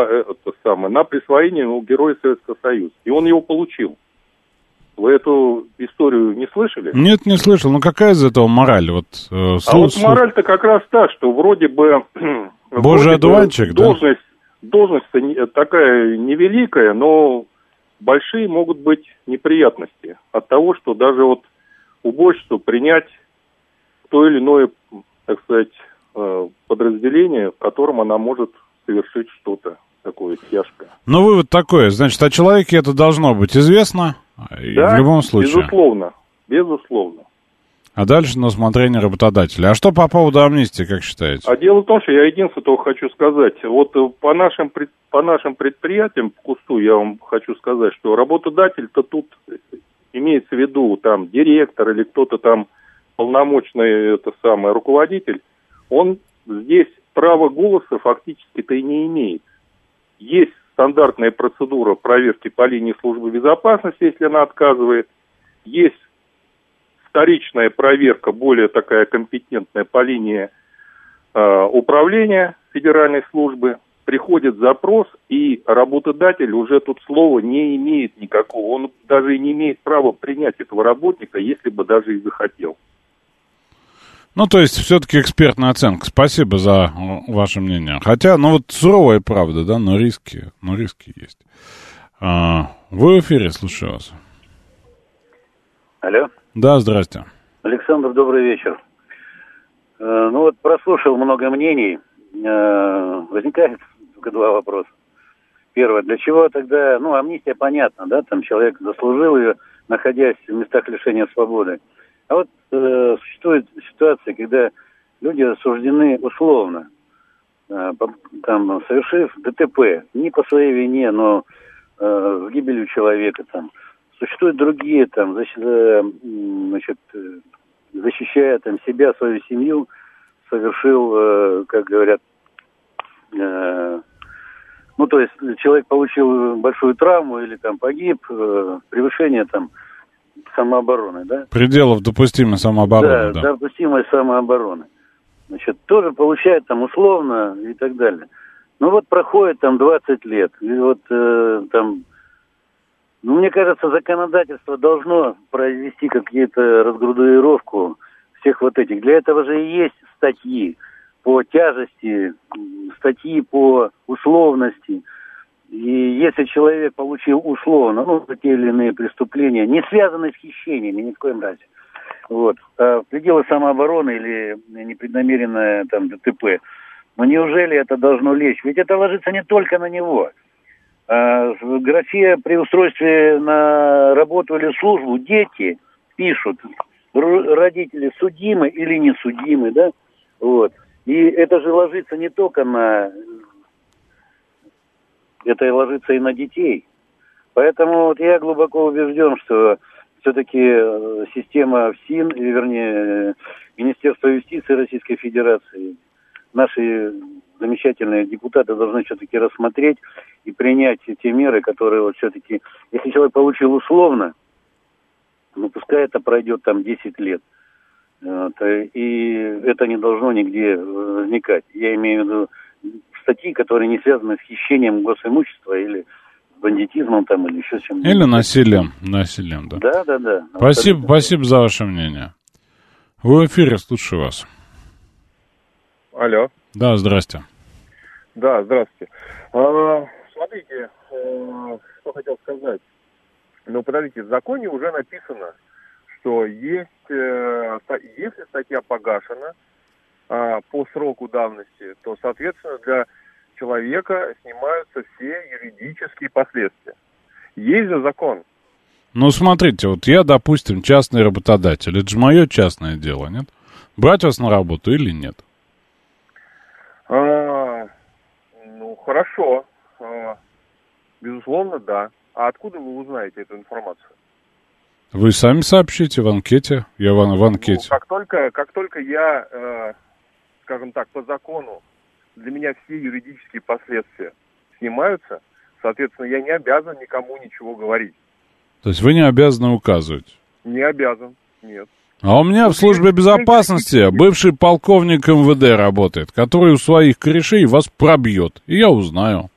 присвоение ему Героя Советского Союза. И он его получил. Вы эту историю не слышали? Нет, не слышал. Ну какая из этого мораль? Вот мораль-то как раз та, что вроде бы... Божий одуванчик, да? Должность такая невеликая, но большие могут быть неприятности от того, что даже вот уборщицу принять в то или иное, так сказать, подразделение, в котором она может совершить что-то такое тяжкое. Ну, вывод такой, значит, о человеке это должно быть известно, да, в любом случае. Безусловно. А дальше на усмотрение работодателя. А что по поводу амнистии, как считаете? А дело в том, что я единственное только хочу сказать. Вот по нашим предприятиям, в КУСу, я вам хочу сказать, что работодатель-то тут имеется в виду там директор или кто-то там полномочный руководитель, он здесь права голоса фактически-то и не имеет. Есть стандартная процедура проверки по линии службы безопасности, если она отказывает. Есть вторичная проверка, более такая компетентная по линии управления федеральной службы. Приходит запрос, и работодатель уже тут слова не имеет никакого. Он даже и не имеет права принять этого работника, если бы даже и захотел. Ну, то есть, все-таки экспертная оценка. Спасибо за ваше мнение. Хотя, суровая правда, да, но риски есть. Вы в эфире, слушаю вас. Алло. Да, здрасте. Александр, добрый вечер. Прослушал много мнений. Возникает только 2 вопроса. Первое, для чего тогда, амнистия понятна, да, там человек заслужил ее, находясь в местах лишения свободы. А вот существует ситуация, когда люди осуждены условно, совершив ДТП, не по своей вине, но с гибелью человека. Существуют другие, защищая себя, свою семью, совершил, как говорят, то есть человек получил большую травму или погиб, превышение самообороны, да? Пределов допустимой самообороны, да. Допустимой самообороны. Тоже получает условно и так далее. Проходит 20 лет. И мне кажется, законодательство должно произвести какие-то разгруппировку всех этих. Для этого же и есть статьи по тяжести, статьи по условности. И если человек получил условно, за те или иные преступления, не связанные с хищениями, ни в коем разе, Вот. А пределы самообороны или непреднамеренное там ДТП, но неужели это должно лечь? Ведь это ложится не только на него. В графе при устройстве на работу или службу дети пишут, родители судимы или не судимы, да? Вот. И это же ложится не только на... Это и ложится и на детей. Поэтому вот я глубоко убежден, что все-таки система ФСИН, вернее, Министерство юстиции Российской Федерации, наши замечательные депутаты должны все-таки рассмотреть и принять те меры, которые вот все-таки, если человек получил условно, ну пускай это пройдет там 10 лет, и это не должно нигде возникать. Я имею в виду статьи, которые не связаны с хищением госимущества или бандитизмом там, или еще с чем-то. Или насилием, да. Да. Спасибо за ваше мнение. Вы в эфире, слушаю вас. Алло. Да, здрасте. Да, здравствуйте. Смотрите, что хотел сказать. Ну, подождите, в законе уже написано, что если статья погашена по сроку давности, то, соответственно, для человека снимаются все юридические последствия. Есть же закон. Ну, смотрите, вот я, допустим, частный работодатель. Это же мое частное дело, нет? Брать вас на работу или нет? Ну, хорошо. Безусловно, да. А откуда вы узнаете эту информацию? Вы сами сообщите в анкете. Я в анкете. Ну, как только я, скажем так, по закону, для меня все юридические последствия снимаются, соответственно, я не обязан никому ничего говорить. То есть вы не обязаны указывать? Не обязан, нет. А у меня в службе безопасности бывший полковник МВД работает, который у своих корешей вас пробьет, и я узнаю.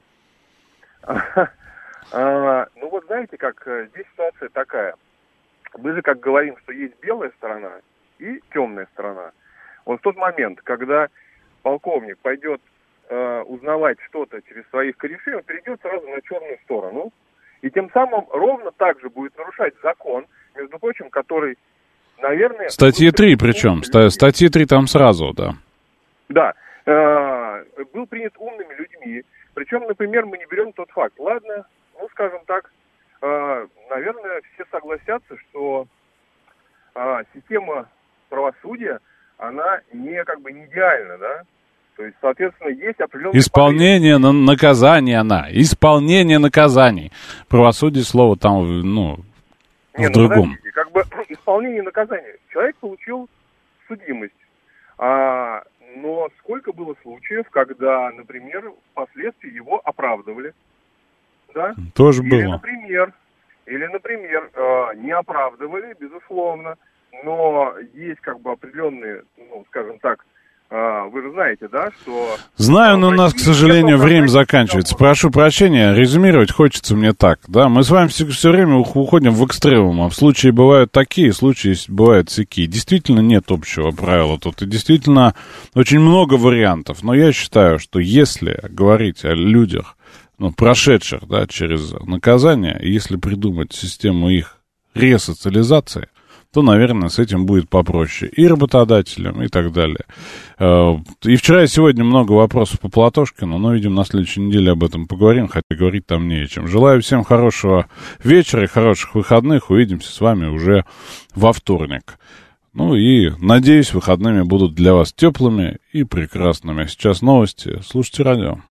Ну вот знаете, как здесь ситуация такая. Мы же как говорим, что есть белая сторона и темная сторона. Вот в тот момент, когда полковник пойдет узнавать что-то через своих корешей, он перейдет сразу на черную сторону. И тем самым ровно так же будет нарушать закон, между прочим, который, наверное... Статьи 3 причем, статьи 3 там сразу, да. Да, был принят умными людьми. Причем, например, мы не берем тот факт. Ладно, ну, скажем так, наверное, все согласятся, что система правосудия, она не идеальна, да? То есть, соответственно, есть определенные... Исполнение наказания исполнение наказаний. Правосудие слово там, в другом. Подождите, исполнение наказания. Человек получил судимость. Но сколько было случаев, когда, например, впоследствии его оправдывали? Да? Тоже было. Или, например, не оправдывали, безусловно, но есть определенные, скажем так, вы же знаете, да, что... Знаю, но у нас, к сожалению, время заканчивается. Прошу прощения, резюмировать хочется мне так, да. Мы с вами все время уходим в экстремум, а в случае бывают такие, случаи бывают сякие. Действительно нет общего правила тут, и действительно очень много вариантов. Но я считаю, что если говорить о людях, прошедших, да, через наказание, если придумать систему их ресоциализации, то, наверное, с этим будет попроще и работодателям, и так далее. И вчера и сегодня много вопросов по Платошкину, но, видимо, на следующей неделе об этом поговорим, хотя говорить там не о чем. Желаю всем хорошего вечера и хороших выходных. Увидимся с вами уже во вторник. И, надеюсь, выходными будут для вас теплыми и прекрасными. А сейчас новости. Слушайте радио.